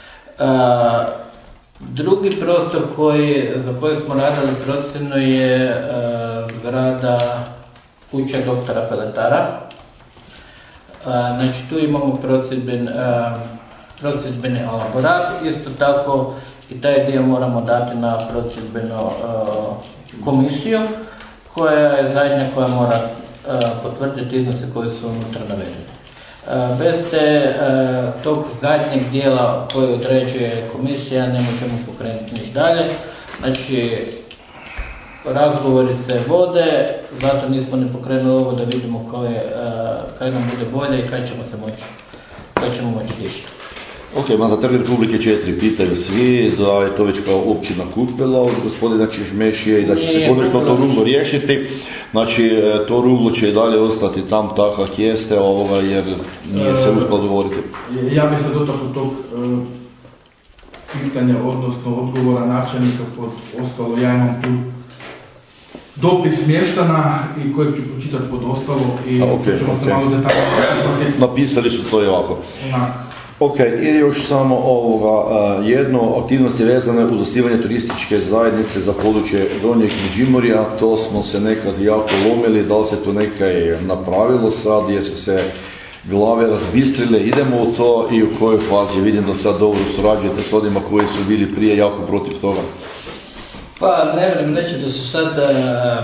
drugi prostor koji, za koji smo radili procjenu je e, zgrada kuća doktora Peletara. E, znači tu imamo procjedben, e, procjedbeni elaborat, isto tako i taj dio moramo dati na procjedbenu e, komisiju, koja je zadnja koja mora uh, potvrditi iznose koji su unutra navedeni. Uh, bez te, uh, tog zadnjeg dijela koji određuje komisija ne možemo pokrenuti niš dalje. Znači, razgovori se vode, zato nismo ne pokrenuli ovo da vidimo koje, uh, kaj nam bude bolje i kaj ćemo se moći, kaj ćemo moći riješiti. Ok, ma za Trg Republike četiri pitaju svi da je to već kao općina kupila od gospodina Čižmešije i da će se konačno to ruglo riješiti. Znači, to ruglo će i dalje ostati tam tako kak jeste, ovoga, jer nije se uspjelo dogovoriti. Ja bih se dotakao tog uh, pitanja, odnosno odgovora načelnika pod ostalo. Ja imam tu dopis mještana i kojeg ću pročitati pod ostalo i okay, ćemo okay. se malo detaljno. Napisali su to i ovako. Onak. Ok, i još samo ovoga, jedno, aktivnosti vezane uz osnivanje turističke zajednice za područje Donjeg Međimurja, to smo se nekad jako lomili, da li se to nekaj napravilo sad, jesu se glave razbistrile, idemo u to i u kojoj fazi, vidim da sad dobro surađujete s onima koji su bili prije jako protiv toga. Pa ne vrem reći da su sad uh,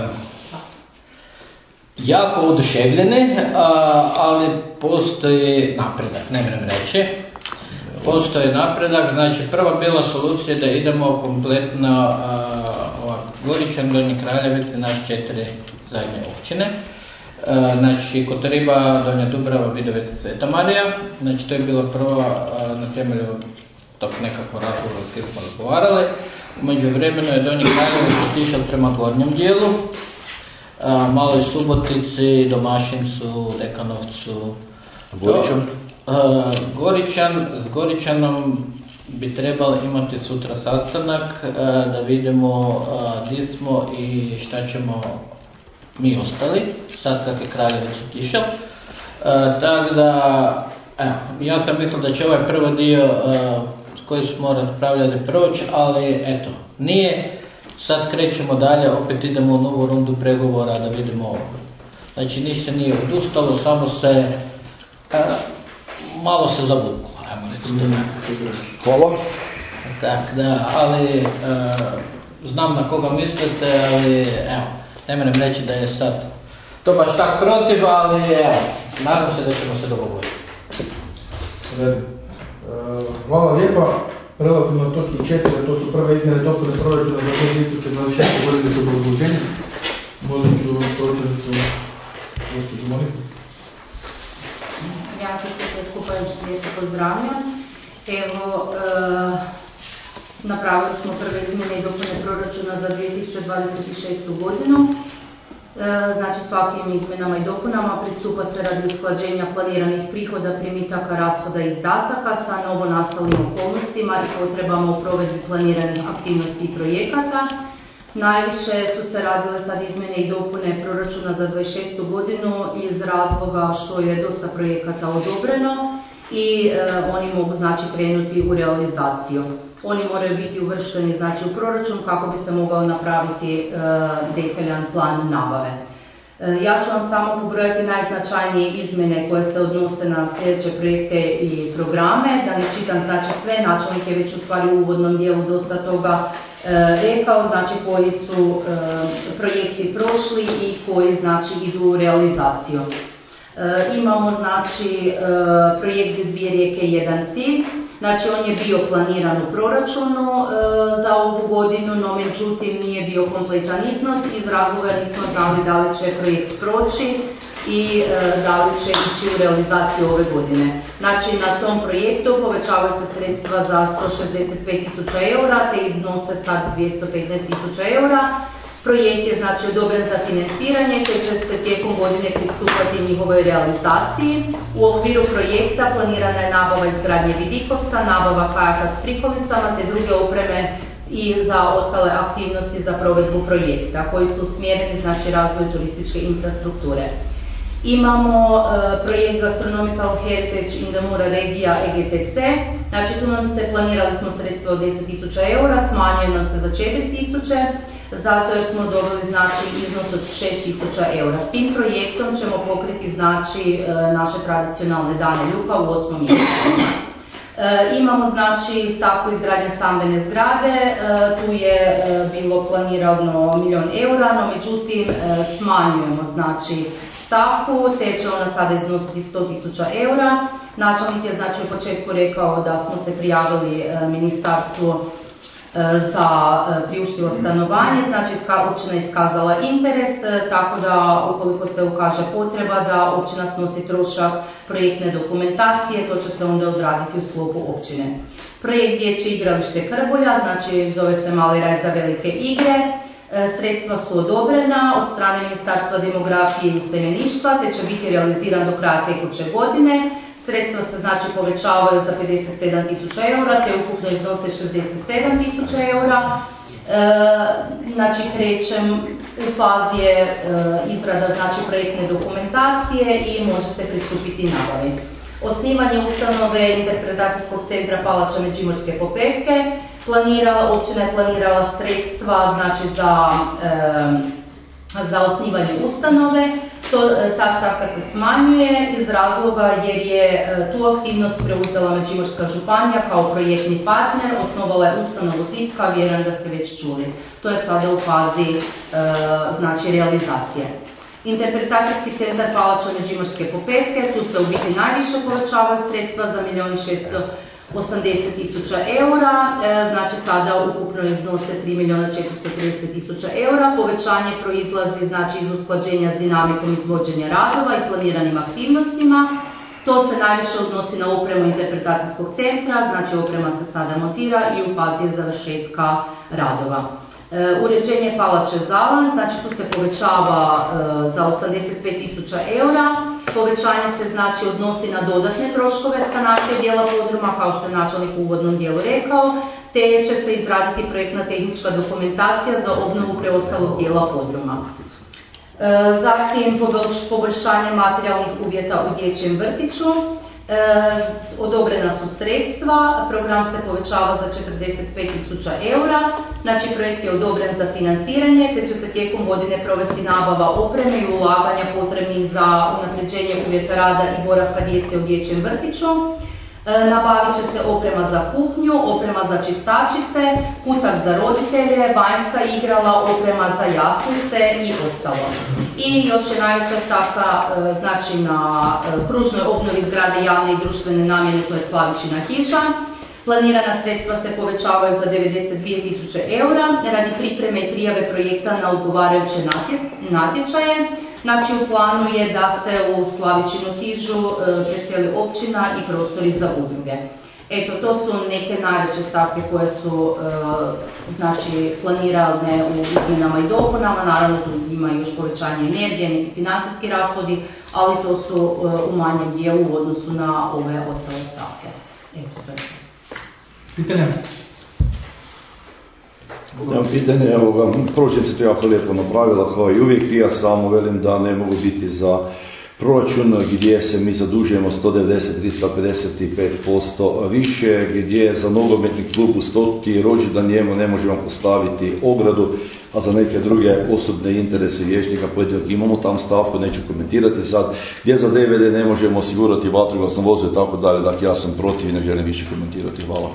jako oduševljeni, uh, ali postoji napredak, ne vrem reći. Postoji napredak, znači prva bila solucija da idemo kompletno uh, Goričan, Donji Kraljevic i naš četiri zadnje općine. Uh, znači Kotoriba, Donja Dubrava, Vidovec i Sveta Marija. Znači to je bilo prvo uh, na temelju tog nekakvog razgovora s kojim smo razgovarali. U međuvremenu je Donji Kraljevic otišao prema gornjem dijelu. Uh, Maloj Subotici, Domašincu, Dekanovcu. Goričan? Uh, Goričan, s Goričanom bi trebali imati sutra sastanak uh, da vidimo uh, gdje smo i šta ćemo mi ostali, sad kak je Kraljević otišao. Uh, tako da, evo, ja sam mislio da će ovaj prvi dio uh, koji smo raspravljali proći, ali eto, nije. Sad krećemo dalje, opet idemo u novu rundu pregovora da vidimo. Znači, niš se nije odustalo, samo se uh, malo se zavuklo, ajmo reći. Hvala. Tak da, ali uh, znam na koga mislite, ali evo, ne moram reći da je sad to baš tak protiv, ali evo, nadam se da ćemo se dogovoriti. Uh, hvala lijepa. Prelazimo na točku četiri, to su prve izmjene dopune proračuna za dvije tisuće dvadeset šeste. godine za obrazloženje. Molim ću pročelnicu gospođu Moniku. Ja se sve skupa još lijepo pozdravljam. Evo, e, napravili smo prve izmjene i dopune proračuna za dvije tisuće dvadeset šestu. godinu. E, znači, svakim izmjenama i dopunama pristupa se radi usklađenja planiranih prihoda, primitaka, rashoda i izdataka sa novo nastalim okolnostima i potrebama u provedbi planiranih aktivnosti i projekata. Najviše su se radile sad izmjene i dopune proračuna za dvadeset šestu. godinu iz razloga što je dosta projekata odobreno i e, oni mogu znači krenuti u realizaciju. Oni moraju biti uvršteni znači u proračun kako bi se mogao napraviti e, detaljan plan nabave. Ja ću vam samo pobrojati najznačajnije izmjene koje se odnose na sljedeće projekte i programe. Da ne čitam znači sve, načelnik je već u stvari u uvodnom dijelu dosta toga e, rekao, znači koji su e, projekti prošli i koji znači idu u realizaciju. E, imamo znači e, projekt Dvije rijeke, jedan cilj. Znači on je bio planiran u proračunu e, za ovu godinu, no međutim nije bio kompletan iznos iz razloga nismo znali da li će projekt proći i e, da li će ići u realizaciju ove godine. Znači na tom projektu povećavaju se sredstva za sto šezdeset pet tisuća eura te iznose sad dvjesto petnaest tisuća eura. Projekt je znači odobren za financiranje te će se tijekom godine pristupati njihovoj realizaciji. U okviru projekta planirana je nabava izgradnje vidikovca, nabava kajaka s prikolicama te druge opreme i za ostale aktivnosti za provedbu projekta koji su usmjereni znači razvoj turističke infrastrukture. Imamo e, projekt Gastronomical Heritage in the Mura regija E G T C, znači tu nam se planirali smo sredstva od deset tisuća eura, smanjuje nam se za četiri tisuće, zato jer smo dobili znači iznos od šest tisuća eura. S tim projektom ćemo pokriti znači e, naše tradicionalne dane Ljuka u osmom mjesecu. E, imamo znači stavku izgradnje stambene zgrade, e, tu je e, bilo planirano milijon eura, no međutim e, smanjujemo znači stavku, te će ona sada iznositi sto tisuća eura. Načelnik je znači u početku rekao da smo se prijavili e, ministarstvu e, za e, priuštivo stanovanje, znači općina je iskazala interes, e, tako da ukoliko se ukaže potreba da općina snosi trošak projektne dokumentacije, to će se onda odraditi u sklopu općine. Projekt dječje igralište Krbulja, znači zove se Mali raj za velike igre. Sredstva su odobrena od strane Ministarstva demografije i useljeništva te će biti realiziran do kraja tekuće godine. Sredstva se znači povećavaju za pedeset sedam tisuća eura te ukupno iznose šezdeset sedam tisuća eura. E, znači krećem u fazi je e, izrada znači projektne dokumentacije i može se pristupiti nabavi. Osnivanje ustanove interpretacijskog centra Palača Međimurske Popevke. Planirala, općina je planirala sredstva znači za, e, za osnivanje ustanove. To, ta stavka se smanjuje iz razloga jer je e, tu aktivnost preuzela Međimurska županija kao projektni partner, osnovala je ustanovu Zitka, vjerujem da ste već čuli. To je sada u fazi e, znači realizacije. Interpretacijski centar Palača Međimurske Popevke, tu se u biti najviše povećavaju sredstva za milijon šesto osamdeset tisuća eura, e, znači sada ukupno iznose tri milijuna četiristo trideset tisuća eura. Povećanje proizlazi znači iz usklađenja s dinamikom izvođenja radova i planiranim aktivnostima. To se najviše odnosi na opremu interpretacijskog centra, znači oprema se sada montira i u fazi je završetka radova. E, uređenje Palače Zalan, znači tu se povećava e, za osamdeset pet tisuća eura. Povećanje se znači odnosi na dodatne troškove sanacije dijela podruma, kao što je načelnik u uvodnom dijelu rekao, te će se izraditi projektna tehnička dokumentacija za obnovu preostalog dijela podruma. E, zatim poboljšanje materijalnih uvjeta u dječjem vrtiću. E, odobrena su sredstva, program se povećava za četrdeset pet tisuća eura, znači projekt je odobren za financiranje te će se tijekom godine provesti nabava opreme i ulaganja potrebnih za unapređenje uvjeta rada i boravka djece u dječjem vrtiću. E, nabavit će se oprema za kuhnju, oprema za čistačice, kutak za roditelje, vanjska igrala, oprema za jaslice i ostalo. I još je najveća stavka e, znači na e, kružnoj obnovi zgrade javne i društvene namjene, to je Slavičina hiža. Planirana sredstva se povećavaju za devedeset dvije tisuće eura radi pripreme i prijave projekta na odgovarajuće natječaje. Znači u planu je da se u Slavičinu hižu e, preseli općina i prostori za udruge. Eto, to su neke najveće stavke koje su e, znači, planirane u izmjenama i dopunama. Naravno, tu ima još povećanje energije, neki financijski rashodi, ali to su e, u manjem dijelu u odnosu na ove ostale stavke. Eto, to je to. Pitanja? Ja, pitanje, evo ga, prošle se to jako lijepo napravila kao i uvijek, ja samo velim da ne mogu biti za proračun gdje se mi zadužujemo sto devedeset do tristo pedeset pet posto više, gdje za nogometni klub u stoti rođendan njemu ne možemo postaviti ogradu, a za neke druge osobne interese vijećnika pojedinog imamo tam stavku, neću komentirati sad, gdje za D V D ne možemo osigurati vatrogasno vozilo i tako dalje. Dakle, ja sam protiv i ne želim više komentirati. Hvala.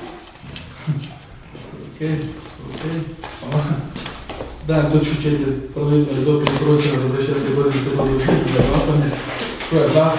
Ok, ok, hvala. Dajem točku četiri, prvo izmjene dopune proračuna za dvadeset četvrte godine što dobili za glasanje. Tko je za?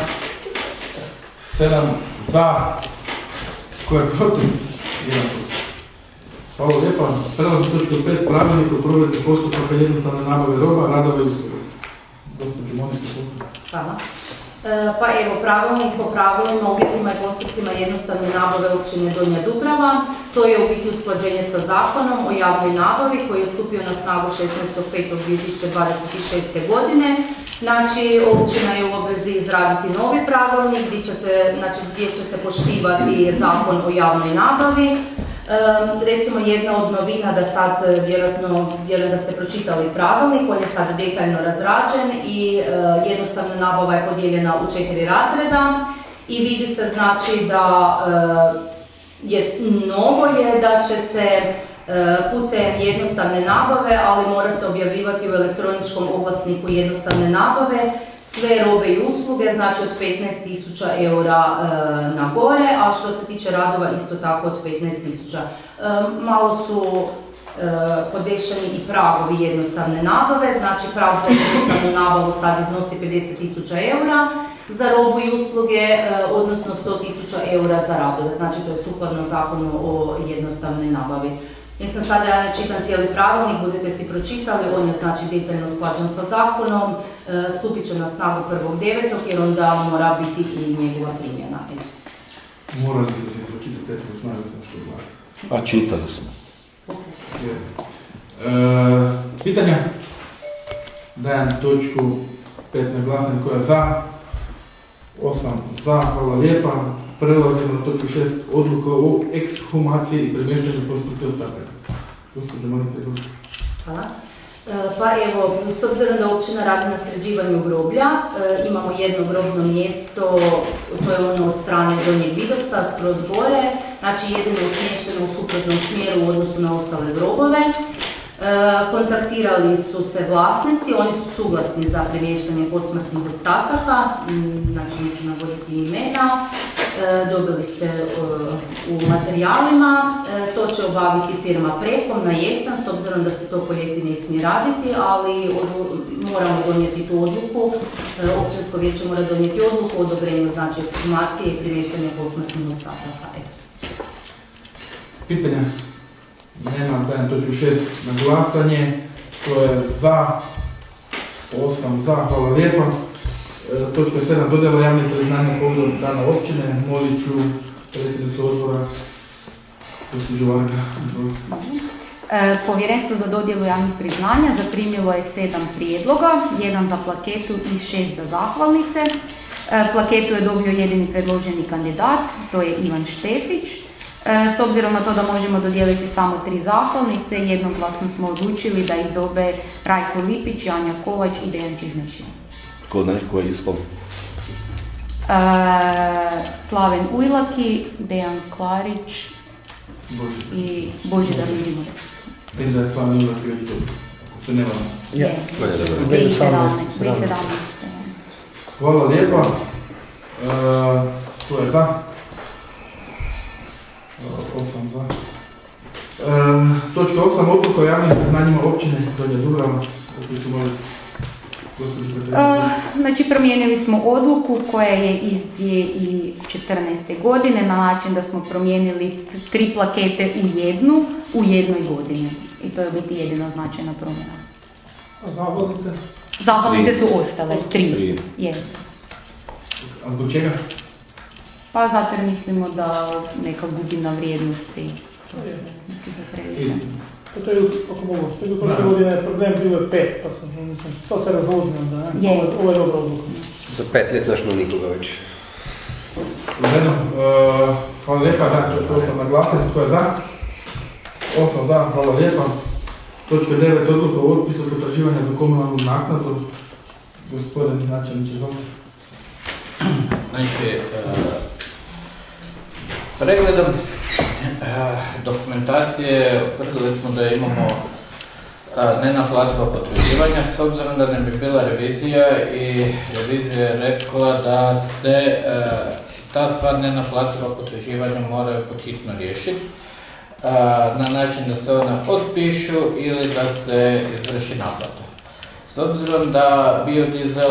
sedam za. Tko je protiv? jedan protiv. Hvala lijepa. Prelazim točku pet, pravilnik o provedbi postupaka jednostavne nabave roba, radova i usluga. Gospođo Monika, postupka. Hvala. E, pa evo, pravilnik o pravilima, uvjetima i postupcima jednostavne nabave općine Donja Dubrava. To je u biti usklađenje sa zakonom o javnoj nabavi koji je stupio na snagu šesnaestog petog dvije tisuće dvadeset šeste. godine. Znači, općina je u obvezi izraditi novi pravilnik gdje će se, znači, gdje će se poštivati zakon o javnoj nabavi. Um, recimo jedna od novina da sad vjerojatno, vjerujem da ste pročitali pravilnik, on je sad detaljno razrađen i uh, jednostavna nabava je podijeljena u četiri razreda i vidi se znači da uh, je novo je da će se uh, putem jednostavne nabave, ali mora se objavljivati u elektroničkom oglasniku jednostavne nabave sve robe i usluge, znači od petnaest tisuća eura e, na gore, a što se tiče radova isto tako od petnaest tisuća. E, malo su e, podešeni i pragovi jednostavne nabave, znači prag za jednostavnu nabavu sad iznosi pedeset tisuća eura za robu i usluge, e, odnosno sto tisuća eura za radove, znači to je sukladno zakonu o jednostavnoj nabavi. Mislim sada ja ne čitam cijeli pravilnik, budete si pročitali, on je znači detaljno usklađen sa zakonom, e, stupit će na snagu prvog devetog jer onda mora biti i njegova primjena. Morali ste si pročitati, eto znali sam što gledati. A čitali smo. Okay. E, pitanja? Dajem točku pet na glasanje koja je za, osam za, hvala lijepa. Prelazimo na točku šest, odluka o ekshumaciji i premještanju postupke ostataka. Gospođo Monika, gospođo. Hvala. E, pa evo, s obzirom da općina radi na sređivanju groblja, e, imamo jedno grobno mjesto, to je ono od strane Donjeg Vidovca, skroz gore, znači jedino smješteno u suprotnom smjeru u odnosu na ostale grobove. E, kontaktirali su se vlasnici, oni su suglasni za premještanje posmrtnih ostataka, znači neću navoditi imena, e, dobili ste e, u materijalima, e, to će obaviti firma Prekom na jesen, s obzirom da se to po ljeti ne smije raditi, ali od, moramo donijeti tu odluku, e, općinsko vijeće mora donijeti odluku o odobrenju znači ekshumacije i premještanja posmrtnih ostataka. Pitanja? Nema, dajem točku šest na glasanje, to je za, osam za, hvala lijepa. E, točka sedam, dodjela javnih priznanja povodom dana općine, molit ću predsjednicu odbora, gospođu Varga. E, Povjerenstvo za dodjelu javnih priznanja zaprimilo je sedam prijedloga, jedan za plaketu i šest za zahvalnice. E, plaketu je dobio jedini predloženi kandidat, to je Ivan Štefić. S obzirom na to da možemo dodijeliti samo tri zahvalnice, jednoglasno smo odlučili da ih dobe Rajko Lipić, Anja Kovač i Dejan Čižnjačin. Ko ne, ko je ispao? E, Slaven Ujlaki, Dejan Klarić Boži. I Božidar Ljubimorec. Vidim da je Slaven Ujlaki već to, se ne vam. Ja. dvije tisuće sedamnaeste. Hvala lijepa. E, to je za. osam za. E, točka osam, odluka o javnim priznanjima općine Donja Dubrava. E, znači promijenili smo odluku koja je iz dvije tisuće četrnaeste. godine na način da smo promijenili tri plakete u jednu u jednoj godini. I to je biti jedina značajna promjena. A zahvalnice? Zahvalnice su ostale, tri. Tri. Yes. A zbog čega? Pa zato jer mislimo da neka gubi na vrijednosti. To, to je, ako mogu, to je prošle godine problem bilo je pet, pa sam, mislim, to se razvodnio da, ne? Je. Ovo je dobro odluka. Za pet let našlo nikoga već. Jedno, uh, hvala lijepa, da, točka osam na glasanje, tko je za? osam za, hvala lijepa. Točka devet, odluka o otpisu potraživanja za komunalnu naknadu. Gospodin načelniče, izvolite. Znači, pregledom dokumentacije utvrdili smo da imamo nenaplativa potraživanja, s obzirom da ne bi bila revizija i revizija je rekla da se ta stvar nenaplativa potraživanja moraju podhitno riješiti na način da se ona otpišu ili da se izvrši naplata. S obzirom da Biodizel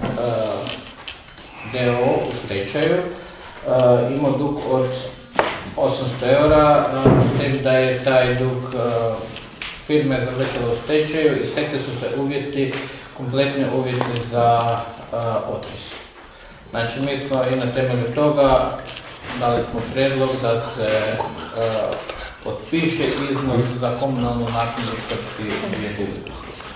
d o o u stečaju imao dug od osamsto eura, s tim da je taj dug firme završila u stečaju i stekli su se uvjeti, kompletni uvjeti za otpis. Znači mi smo i na temelju toga dali smo prijedlog da se otpiše iznos za komunalnu naknadu tvrtki Biodizel.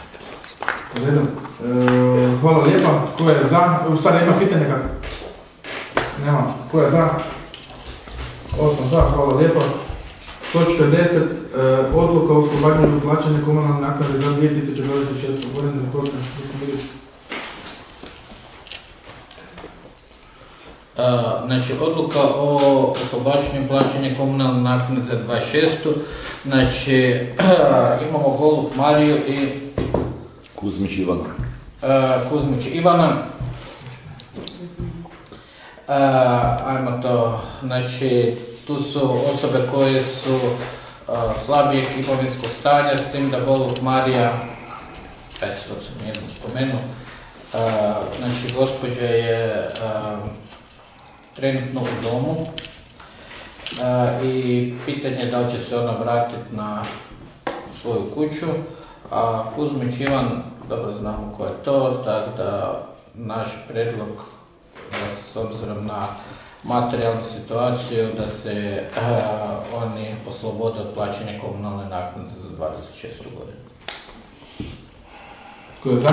Hvala lijepa. Ko je za? U stvari ima pitanje kako? Nema. Ko je za? Osam za, hvala lijepa. Točka deset. Odluka o oslobađanju plaćanja komunalne naknade za dvije tisuće dvadeset šestu godinu. Znači, odluka o oslobađanju plaćanja komunalne naknade za dvadeset šestu. Znači, imamo Golub Mariju i Kuzmić Ivana. Kuzmić Ivana. Ajmo to, znači, tu su osobe koje su slabijeg imovinskog stanja, s tim da Golub Marija, već sam jednom spomenuo, znači, gospođa je trenutno u domu i pitanje je da li će se ona vratiti na svoju kuću, a Kuzmić Ivan, dobro znamo ko je to, tako da naš predlog, s obzirom na materijalnu situaciju, da se oni oslobode od plaćanja komunalne naknade za dvadeset šestu godinu. Tko je za?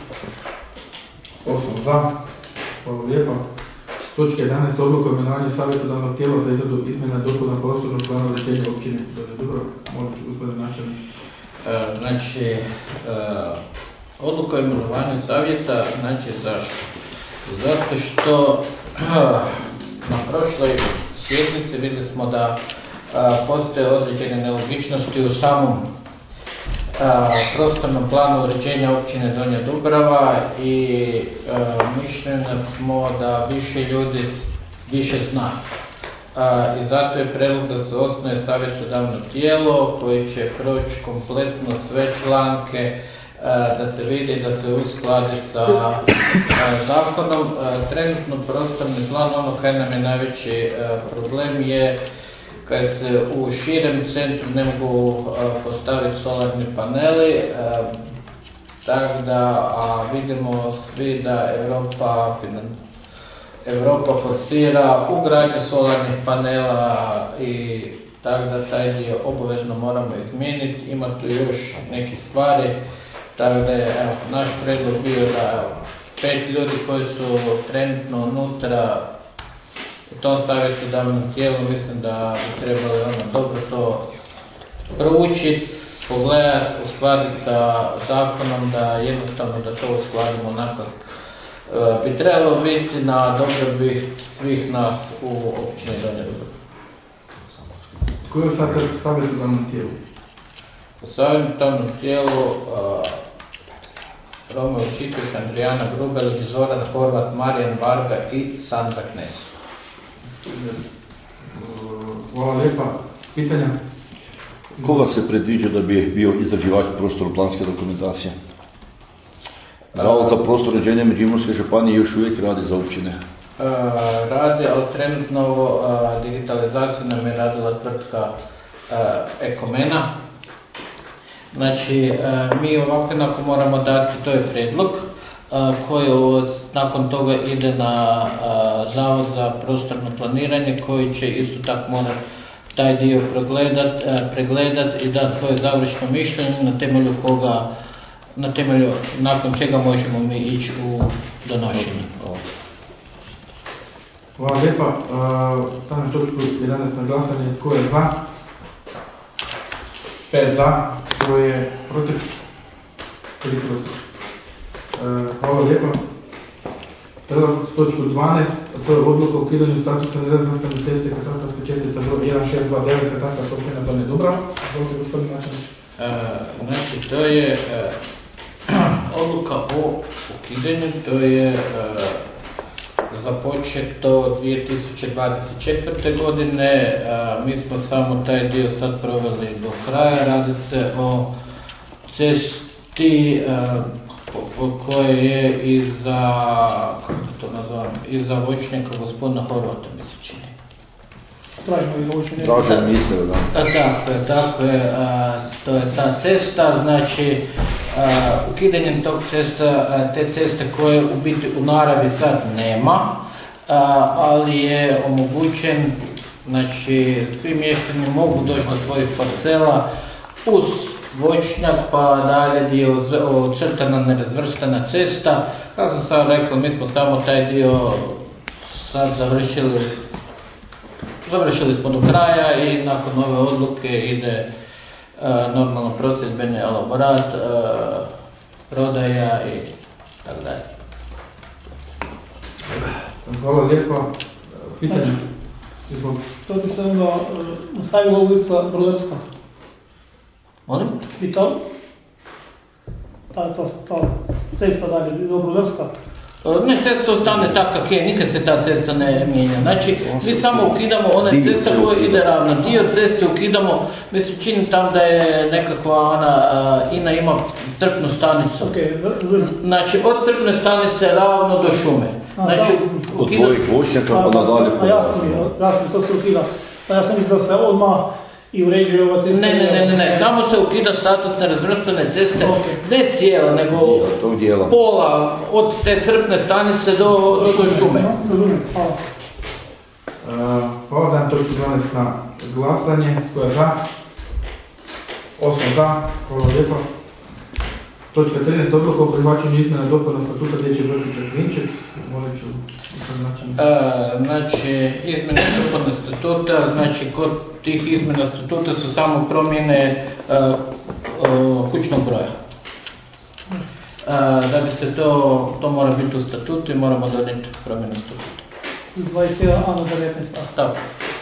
Osam za. Hvala lijepa. Točka jedanaest. Odluka o imenovanju savjetodavnog tijela za izradu izmjena dopuna prostornog plana uređenja općine Dubrovnik. Molim, gospodin načelnik. Znači, odluka o imenovanju savjeta, znači zašto? Zato što na prošloj sjednici vidjeli smo da postoje određene nelogičnosti u samom prostornom planu uređenja općine Donja Dubrava i mišljenja smo da više ljudi više zna. I zato je predlog da se osnuje savjetodavno tijelo koje će proći kompletno sve članke, da se vidi, da se uskladi sa zakonom. Trenutno prostorni plan, ono kaj nam je najveći problem je kad se u širem centru ne mogu postaviti solarni paneli, tako da vidimo svi da Europa Europa forsira ugradnju solarnih panela i tako da taj dio obavezno moramo izmijeniti. Ima tu još nekih stvari, tako da je evo, naš predlog bio da pet ljudi koji su trenutno unutra u tom savjetodavnom tijelu, mislim da bi trebali ono dobro to proučiti, pogledati, uskladiti sa zakonom, da jednostavno da to uskladimo onako bi trebalo biti na dobrobit svih nas u općini Donja Dubrava. Ko je sad savjetodavnom tijelu? U savjetodavnom tijelu Romeo Čitiš, Andrijana Grubelić, Zoran Horvat, Marijan Varga i Sandra Knes. Hvala lijepa. Pitanja? Koga se predviđa da bi bio izrađivač prostorno-planske dokumentacije? Zavod za prostor uređenja Međimurske županije još uvijek radi za općine? E, radi, ali trenutno ovo digitalizaciju nam je radila tvrtka e, Ekomena. Znači, e, mi ovako jednako moramo dati, to je predlog, e, koji nakon toga ide na e, Zavod za prostorno planiranje, koji će isto tako morati taj dio pregledat, e, pregledat i dati svoje završno mišljenje na temelju koga na temelju nakon čega možemo mi ići u donošenje. Hvala lijepa. Stavljam točku jedanaest na glasanje. Tko je za? pet za. Tko je protiv? tri protiv. Hvala lijepa. Prelazimo točku dvanaest, a to je odluka o ukidanju statusa nerazvrstane ceste katastarske čestice broj jedan šest dva devet katastarska općina Donja Dubrava. Izvolite, gospodin načelnik. Znači, to je odluka o ukidanju, to je započeto dvije tisuće dvadeset četvrte. godine, mi smo samo taj dio sad proveli do kraja, radi se o cesti koje je iza, kako to nazvam, iza voćnjaka gospodina Horvata, mi se čini. Draže misle, da. Tako je, tako je, to je ta cesta, znači ukidanjem tog cesta, te ceste koje u biti u naravi sad nema, ali je omogućen, znači svi mještani mogu doći do svojih parcela uz voćnjak, pa dalje dio ocrtana nerazvrstana cesta. Kako sam sad rekao, mi smo samo taj dio sad završili, završili smo do kraja i nakon ove odluke ide uh, normalno procedbeni elaborat, uh, prodaja i tako dalje. Hvala lijepa. Pitanje? Izvolite. To ti se onda nastavila ulica Brlevska. Molim? I to? Ta, ta, ta cesta dalje, do Brlevska. Ne, cesta ostane tak kak je, nikad se ta cesta ne mijenja. Znači, mi samo ukidamo one cesta koje ide ravno. Dio ceste ukidamo, mi se čini tam da je nekakva ona, uh, INA ima crpnu stanicu. Znači, od crpne stanice ravno do šume. Znači, od tvojih voćnjaka pa nadalje po jasno mi, jasno, to se ukida. Ja sam mislio da se odmah i uređuje ova cesta. Ne, ne, ne, ne, ne, samo se ukida status nerazvrstane ceste, ne cijela, nego pola od te crpne stanice do, do šume. Hvala. Hvala, dajem točku dvanaest na glasanje. Tko je za? osam za. Hvala lijepa. Točka trinaest, odluka o prihvaćanju izmjena i dopuna statuta dječjeg vrtića Klinčec. Molit ću način. Znači, izmjene i dopune statuta, znači kod tih izmjena statuta su samo promjene uh, uh, kućnog broja. Uh, da bi se to, to mora biti u statutu i moramo donijeti promjenu statuta. dvadeset jedan a na devetnaest a. Tako.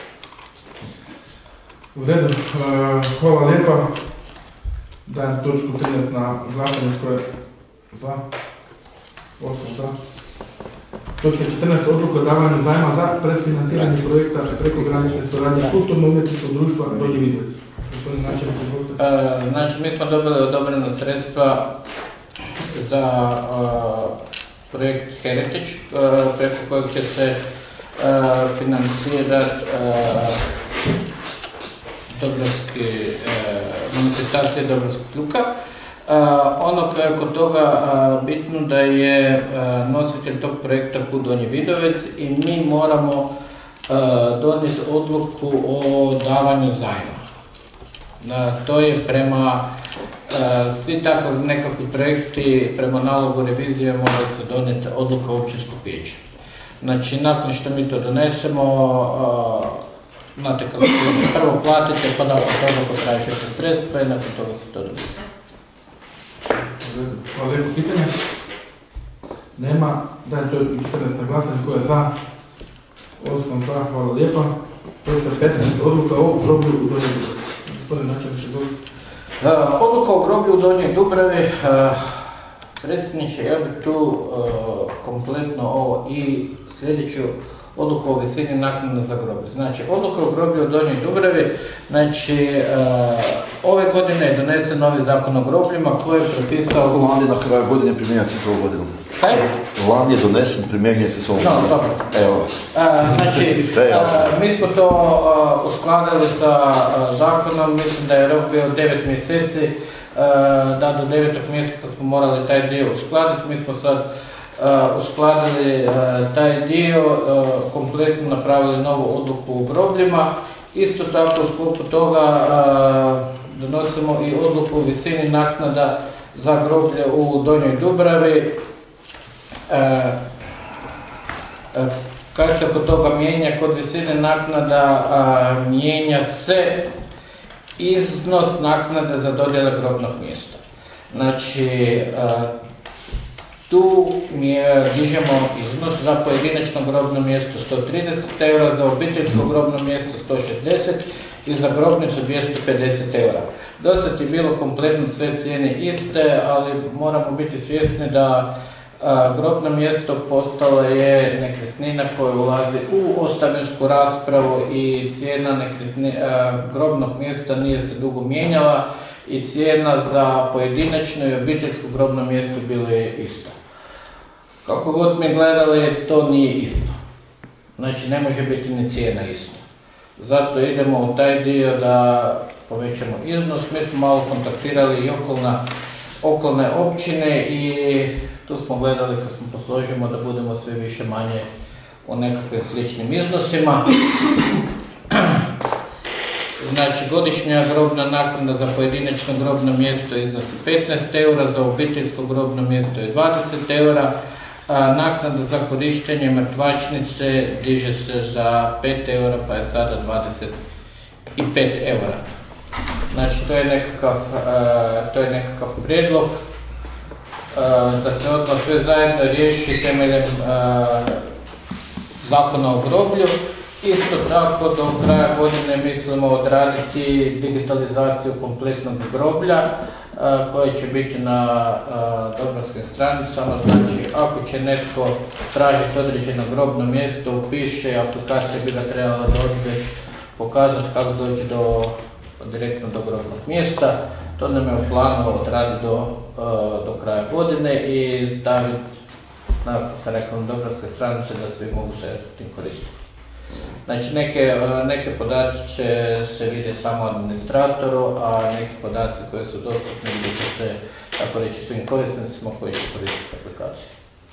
U redu, uh, hvala lijepa. Dajem točku trinaest na glasanje koje je za, osam za. Točka četrnaest, odluka o davanju zajma za predfinanciranje projekta prekogranične suradnje kulturno-umjetničkog društva Donji Vidovec. Gospodin načelnik, izvolite. Uh, znači, mi smo dobili odobrena sredstva za uh, projekt Heritage, uh, preko kojeg će se uh, financirati uh, Dobrovski, uh, manifestacije Dobrovskog luka. Uh, ono koje je kod toga uh, bitno da je uh, nositelj tog projekta Put Donji Vidovec i mi moramo uh, donijeti odluku o davanju zajma. Uh, to je prema uh, svi takvi nekakvi projekti, prema nalogu revizije mora se donijeti odluka općinskog vijeća. Znači, nakon što mi to donesemo, uh, znate kako se prvo platite, pa nakon toga potražite sredstva i nakon toga se to dobije. Hvala lijepo, pitanje? Nema, dajem to četrnaest na glasanje, tko je za? osam za, hvala lijepa. Točka petnaest, odluka o groblju u Donjoj Dubravi. Gospodin načelnik, izvolite. Odluka o groblju u Donjoj Dubravi, predsjedniče, ja bih tu uh, kompletno ovo i sljedeću odluku o visini naknade za groblje. Znači, odluka o groblju u Donjoj Dubravi, znači, uh, ove godine je donesen novi zakon o grobljima koji je propisao... Lan je na kraju godine primjenja se s ovom godinom. Kaj? Lan je donesen, primjenja se s ovom godinom. No, dobro. Evo. Uh, znači, uh, mi smo to uh, uskladili sa uh, zakonom, mislim da je rok bio devet mjeseci, uh, da do devetog mjeseca smo morali taj dio uskladiti, mi smo sad Uh, uskladili uh, taj dio, uh, kompletno napravili novu odluku u grobljima. Isto tako u sklopu toga uh, donosimo i odluku u visini naknada za groblje u Donjoj Dubravi. Uh, uh, Kako se kod toga mijenja? Kod visine naknada uh, mijenja se iznos naknade za dodjele grobnog mjesta. Znači, uh, Tu mi je, dižemo iznos za pojedinačno grobno mjesto sto trideset eura, za obiteljsko grobno mjesto sto šezdeset i za grobnicu dvjesto pedeset eura. Dosad je bilo kompletno sve cijene iste, ali moramo biti svjesni da a, grobno mjesto postalo je nekretnina koja ulazi u ostavinsku raspravu i cijena nekretni, a, grobnog mjesta nije se dugo mijenjala i cijena za pojedinačno i obiteljsko grobno mjesto bilo je isto. Kako god mi gledali, to nije isto. Znači ne može biti ni cijena ista. Zato idemo u taj dio da povećamo iznos. Mi smo malo kontaktirali i okolna, okolne općine i tu smo gledali kad smo posložimo da budemo sve više manje u nekakvim sličnim iznosima. Znači godišnja grobna naknada za pojedinačno grobno mjesto iznosi petnaest eura, za obiteljsko grobno mjesto je dvadeset eura, a naknada za korištenje mrtvačnice diže se za pet eura pa je sada dvadeset pet eura. Znači to je nekakav, uh, to je nekakav prijedlog uh, da se odmah sve zajedno riješi temeljem uh, zakona o groblju. Isto tako do kraja godine mislimo odraditi digitalizaciju kompletnog groblja uh, koja će biti na uh, Dobrovskim stranicama. Znači ako će netko tražiti određeno grobno mjesto, upiše, aplikacija bi ga trebala doći pokazati kako doći do direktno do grobnog mjesta. To nam je u planu odraditi do, uh, do kraja godine i staviti na, sam rekao, na Dobrovske stranice da svi mogu se tim koristiti. Znači neke, neke podaci će se vidjeti samo administratoru, a neki podaci koji su dostupni vidjet će se, tako reći, svim korisnicima koji će koristiti aplikaciju.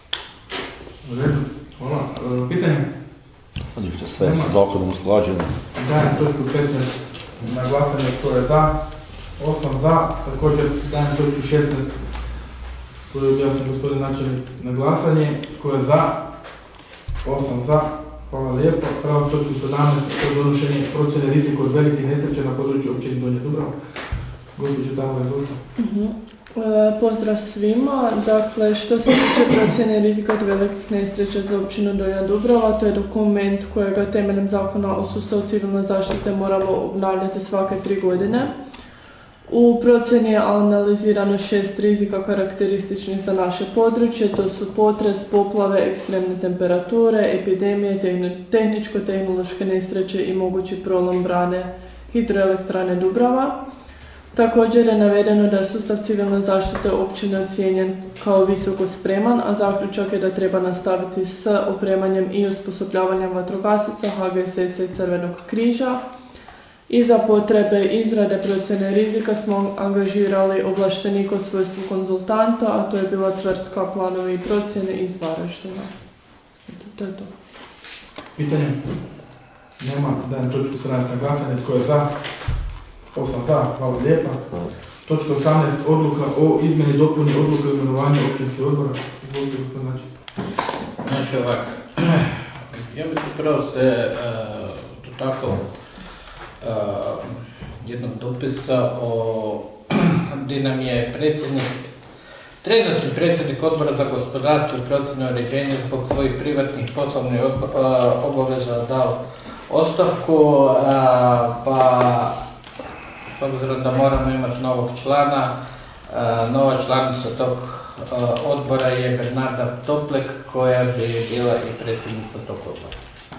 Hvala. Pitanje? Ništa, sve je sa zakonom usklađeno. Dajem točku petnaest na glasanje tko je za, osam za, također dajem točku šesnaest koju je objasnio gospodin načelnik na glasanje, tko je za, osam za. Hvala lijepo. Pravo točku sedamnaest za donošenje procjene rizika od velikih nesreća na području općine Donja Dubrava. Gospođo Tamara, izvolite. Uh-huh. E, pozdrav svima. Dakle, što se tiče procjene rizika od velikih nesreća za općinu Donja Dubrava, to je dokument kojega temeljem zakona o sustavu civilne zaštite moramo obnavljati svake tri godine. U procjeni je analizirano šest rizika karakterističnih za naše područje, to su potres, poplave, ekstremne temperature, epidemije, tehničko-tehnološke nesreće i mogući prolom brane hidroelektrane Dubrava. Također je navedeno da je sustav civilne zaštite općine ocijenjen kao visoko spreman, a zaključak je da treba nastaviti s opremanjem i osposobljavanjem vatrogasaca, H G S S-a i Crvenog križa. I za potrebe izrade procjene rizika smo angažirali ovlaštenika u svojstvu konzultanta, a to je bila tvrtka Planovi i procjene iz Varaždina. Eto, to je to. Pitanje? Nema. Dajem točku sedamnaest na glasanje. Tko je za? osam za. Hvala lijepa. Točka osamnaest. Odluka o izmjeni i dopuni odluke o imenovanju općinskih odbora. Izvolite, gospodin načelnik. Znači ovako. Ja bih prvo se uh, tako Uh, jednog dopisa o gdje nam je predsjednik, trenutni predsjednik odbora za gospodarstvo i procjenu uređenja zbog svojih privatnih poslovnih uh, obaveza dao ostavku, uh, pa s obzirom da moramo imati novog člana, uh, nova članica tog uh, odbora je Bernarda Toplek koja bi bila i predsjednica tog odbora.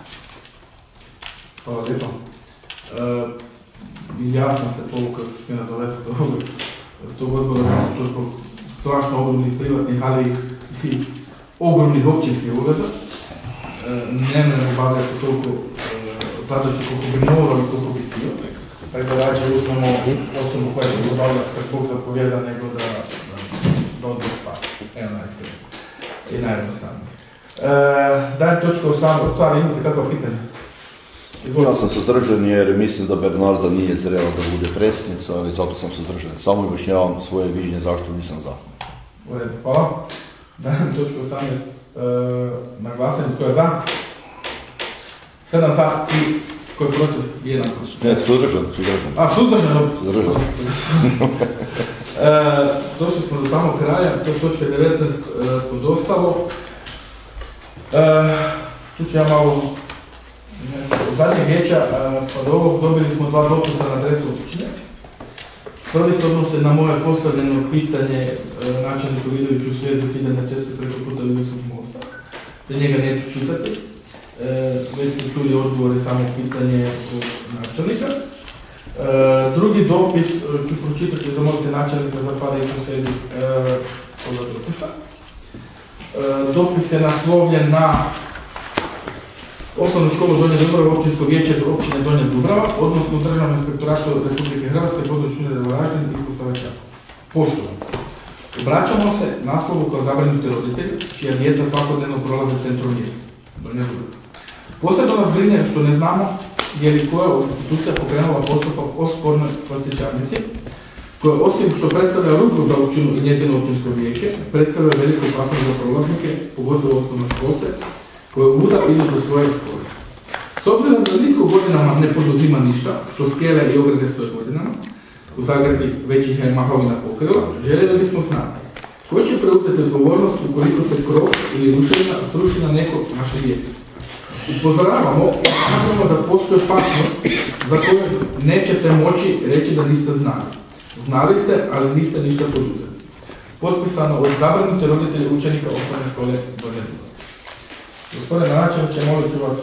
Hvala lijepo. Uh, ja sam se povukao s smjena doleta s tog odbora, što zbog strašno ogromnih privatnih, ali i ogromnih općinskih ureda. Uh, ne možemo obavljati toliko uh, zadaće koliko bi morao i koliko bi htio. Tako da rađe uzmemo osobu koja će obavljati kad Bog zapovjeda, nego da da odbog spasi. Evo najskrije. I najjednostavnije. Uh, dajem točku osamnaest, stvari imate kakva pitanja? Ja sam suzdržan jer mislim da Bernarda nije zrela da bude predsjednica, ali zato sam suzdržan. Samo objašnjavam svoje viđenje zašto nisam za. U redu, hvala. Dajem točku osamnaest e, na glasanje. Tko je za? sedam za i tko je protiv? jedan protiv. Ne, suzdržan, suzdržan. A, suzdržan? Suzdržan. e, došli smo do samog kraja, to je točka devetnaest pod ostalo. Tu ću ja malo od zadnjeg vijeća, pa do ovog dobili smo dva dopisa na adresu općine. Prvi se odnose na moje postavljeno pitanje načelniku Vidoviću u svezi ukidanja ceste preko puta Visokog mosta. Te njega neću čitati, već ste čuli odgovore samo pitanje od načelnika. Drugi dopis ću pročitati, zamolite načelnika za par riječi u svezi toga dopisa. Dopis je naslovljen na Osnovnu školu Donje Dubrava, općinsko vijeće do općine Donja Dubrava, odnosno Državnom inspektoratu Republike Hrvatske, područne Varaždin i Ispostava Čakovec. Poštovano, obraćamo se naslovu kao zabrinuti roditelji, čija djeca svakodnevno prolaze centrom mjesta, Donja Dubrava. Posebno nas brine što ne znamo je li koja od institucija pokrenula postupak o spornoj slastičarnici, koja osim što predstavlja ruglu za općinu i njezino općinsko vijeće, predstavlja veliku opasnost za prolaznike, pogotovo osnovne školce, koje vuda idu do svoje škole. S obzirom da nitko godinama ne poduzima ništa, što skele i ograde stoje godinama, u Zagrebi već ih je mahovina pokrila, željeli bismo znati ko će preuzeti odgovornost ukoliko se krov ili ruševina sruši na neko naše djece. Upozoravamo i smatramo da postoji opasnost za koju nećete moći reći da niste znali. Znali ste, ali niste ništa poduzeli. Potpisano od zabrinute roditelje učenika osnovne škole Donja Dubrava. Gospodine načelniče, molit ću vas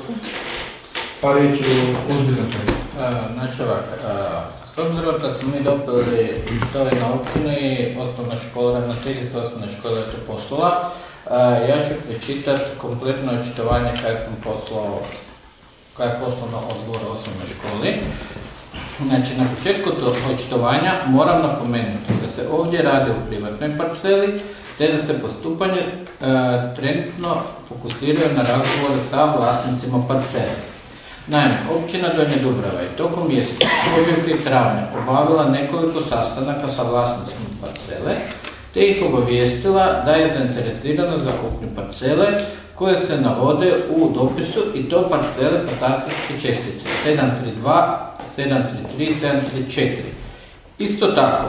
par riječi o ozbiljnom temi. Znači ovak, s obzirom da smo mi dobili to je na općini, osnovna škola, ravnateljica osnovne škole je to poslala, ja ću pročitati kompletno očitovanje kada sam poslao, kada je poslao na odgovor osnovne školi. Znači, na početku tog očitovanja moram napomenuti da se ovdje radi o privatnoj parceli, te da se postupanje e, trenutno fokusiraju na razgovore sa vlasnicima parcele. Naime, općina Donja Dubrava je tokom mjeseca ožujka i travnja obavila nekoliko sastanaka sa vlasnicima parcele, te ih obavijestila da je zainteresirana za kupnju parcele koje se navode u dopisu i to parcele katastarske čestice sedam tri dva, sedam tri tri, sedam tri četiri. Isto tako,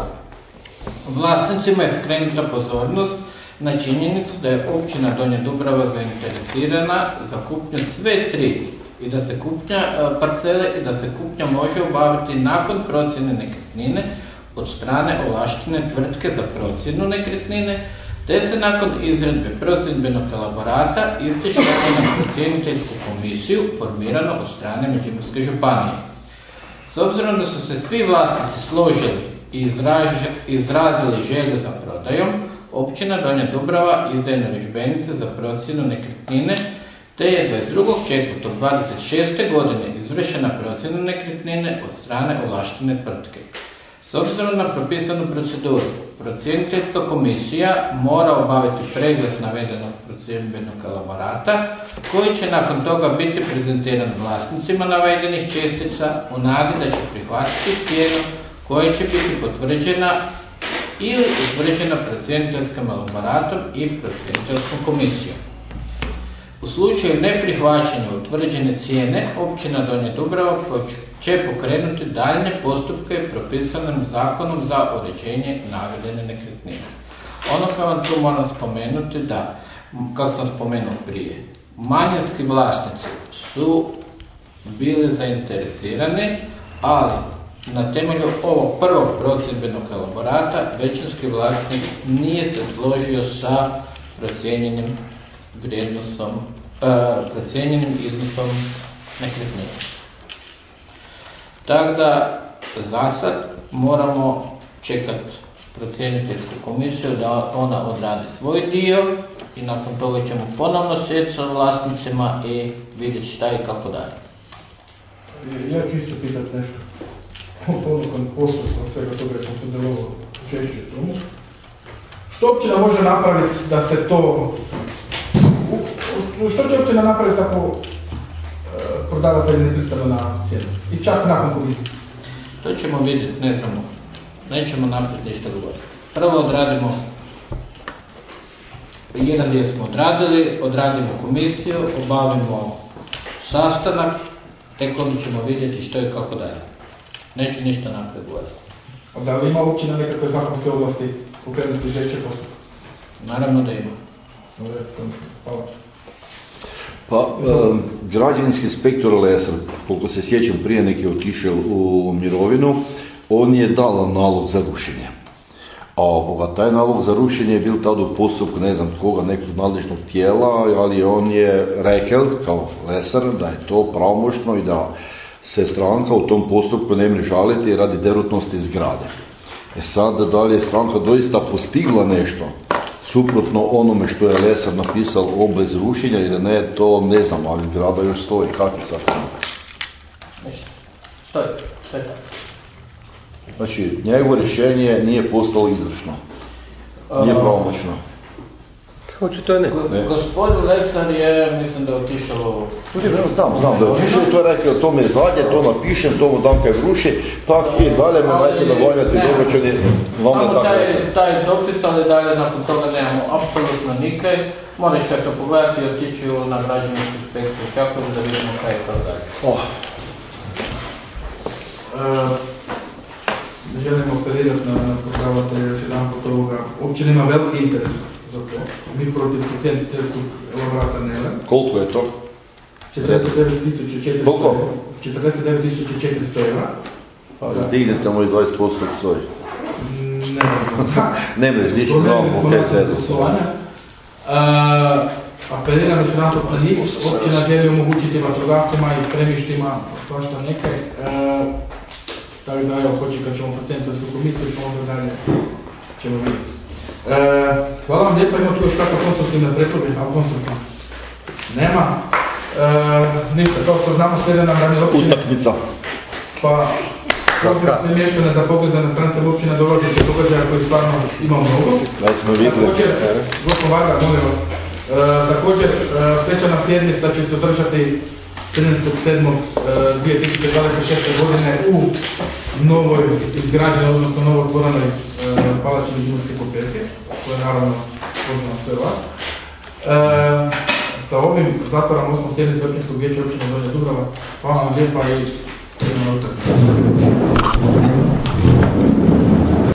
vlasnicima je skrenuta pozornost na činjenicu da je općina Donja Dubrava zainteresirana za kupnju sve tri i da se kupnja parcele i da se kupnja može obaviti nakon procjene nekretnine od strane ovlaštene tvrtke za procjenu nekretnine, te se nakon izradbe procjenbenog elaborata iste šalje na procjeniteljsku komisiju formirano od strane Međimurske županije. S obzirom da su se svi vlasnici složili i izrazili želju za prodajom, općina Donja Dubrava izdaje narudžbenice za procjenu nekretnine, te je dvadeset drugog četvrtog dvadeset šeste godine izvršena procjena nekretnine od strane ovlaštene tvrtke. S obzirom na propisanu proceduru, procjeniteljska komisija mora obaviti pregled navedenog procjenbenog elaborata, koji će nakon toga biti prezentiran vlasnicima navedenih čestica u nadi da će prihvatiti cijenu koja će biti potvrđena ili utvrđena procjeniteljskim elaboratom i procjeniteljskom komisijom. U slučaju neprihvaćanja utvrđene cijene, općina Donja Dubrava će pokrenuti daljnje postupke propisanim zakonom za uređenje navedene nekretnine. Ono kao vam tu moram spomenuti da, kao sam spomenuo prije, manjinski vlasnici su bili zainteresirani, ali na temelju ovog prvog procjenbenog elaborata većinski vlasnik nije se složio sa procijenjenim vrijednosom, e, procijenjenim iznosom nekretnine. Tako da za sad moramo čekati procjeniteljsku komisiju da ona odradi svoj dio i nakon toga ćemo ponovno sjeti sa vlasnicima i vidjeti šta i kako dalje. Ja ću isto pitati nešto. Ponukan poslu sam svega toga sam sudjelovao češće tomu. Što općina može napraviti da se to... Što će općina napraviti ako prodavatelj ne pristane na cijenu? I čak nakon komisije? To ćemo vidjeti, ne znamo. Nećemo napraviti ništa drugo. Prvo odradimo, jedan dio smo odradili, odradimo komisiju, obavimo sastanak, tek onda ćemo vidjeti što i kako dalje. Neću ništa napred govoriti. Da li ima općina nekakve zakonske oblasti pokrenuti žešće postupak? Naravno da ima. Hvala. Pa, e, građevinski inspektor Lesar, koliko se sjećam prije neki je otišao u mirovinu, on je dao nalog za rušenje. A ovoga, taj nalog za rušenje je bil tada u postupku, ne znam koga, nekog nadležnog tijela, ali on je rekel, kao Lesar, da je to pravomoćno i da se stranka u tom postupku ne može žaliti radi derutnosti zgrade. E sad, da li je stranka doista postigla nešto suprotno onome što je Lesar napisal o obvezi rušenja ili ne, to ne znam, ali zgrada još stoji. Kak je sad sam? Stoji, stoji tako. Znači, njegovo rješenje nije postalo izvršno. Nije pravomoćno. Očito je ne. Ne. Gospodin Lesar je, mislim da je otišao... Znam, znam da je otišao i to je rekao, to mi je zadnje, to napišem, to mu dam kaj vruši, tak i dalje me najte nagonjati događanje, vam je Samo tako taj, rekao. taj dopis, ali dalje nakon toga nemamo apsolutno nikaj. Morat će to pogledati i otići na građevinsku inspekciju Čakovec da vidimo kaj je to dalje. Oh. Ne želimo operirati na popravatelje još jedan pot ovoga. Općina ima veliki interes za to. Mi protiv potencijskog elaborata ne vrem. Koliko je to? četrdeset devet tisuća četiristo Koliko? četrdeset devet tisuća četiristo evra. Pa, dignete mu i dvadeset posto svoj. Ne znam. Ne mre, ziš, no, Promijenili smo ok, način zezo se. poslovanja. Apeliram još jedan pot na njih. Općina želi omogućiti vatrogascima i spremištima svašta nekaj. Tako da evo, hoće kad ćemo procentovsku komisiju, pa onda dalje ćemo vidjeti. E, hvala vam lijepo, ima tu još kakva konstruktivna pretvorbe, ali konstruktivna nema. E, ništa, kao što znamo, slijede nam ranije općine. Utakmica. Pa, pozivam sve mještane da pogleda na strance općina dolaze do događaja koji stvarno ima mnogo. Daj smo vidjeli. Također, gospodin Varga, molim vas, e, također, e, svečana sjednica će se održati trinaestog sedmog dvije tisuće dvadeset šeste. godine u novoj izgrađenoj, odnosno novoj otvorenoj e, palači Međimurske popevke, koja je naravno pozivam sve vas. E, sa ovim zatvaram osmu sjednicu Općinskog vijeća općine Donja Dubrava. Hvala vam lijepa i idemo na utakmicu.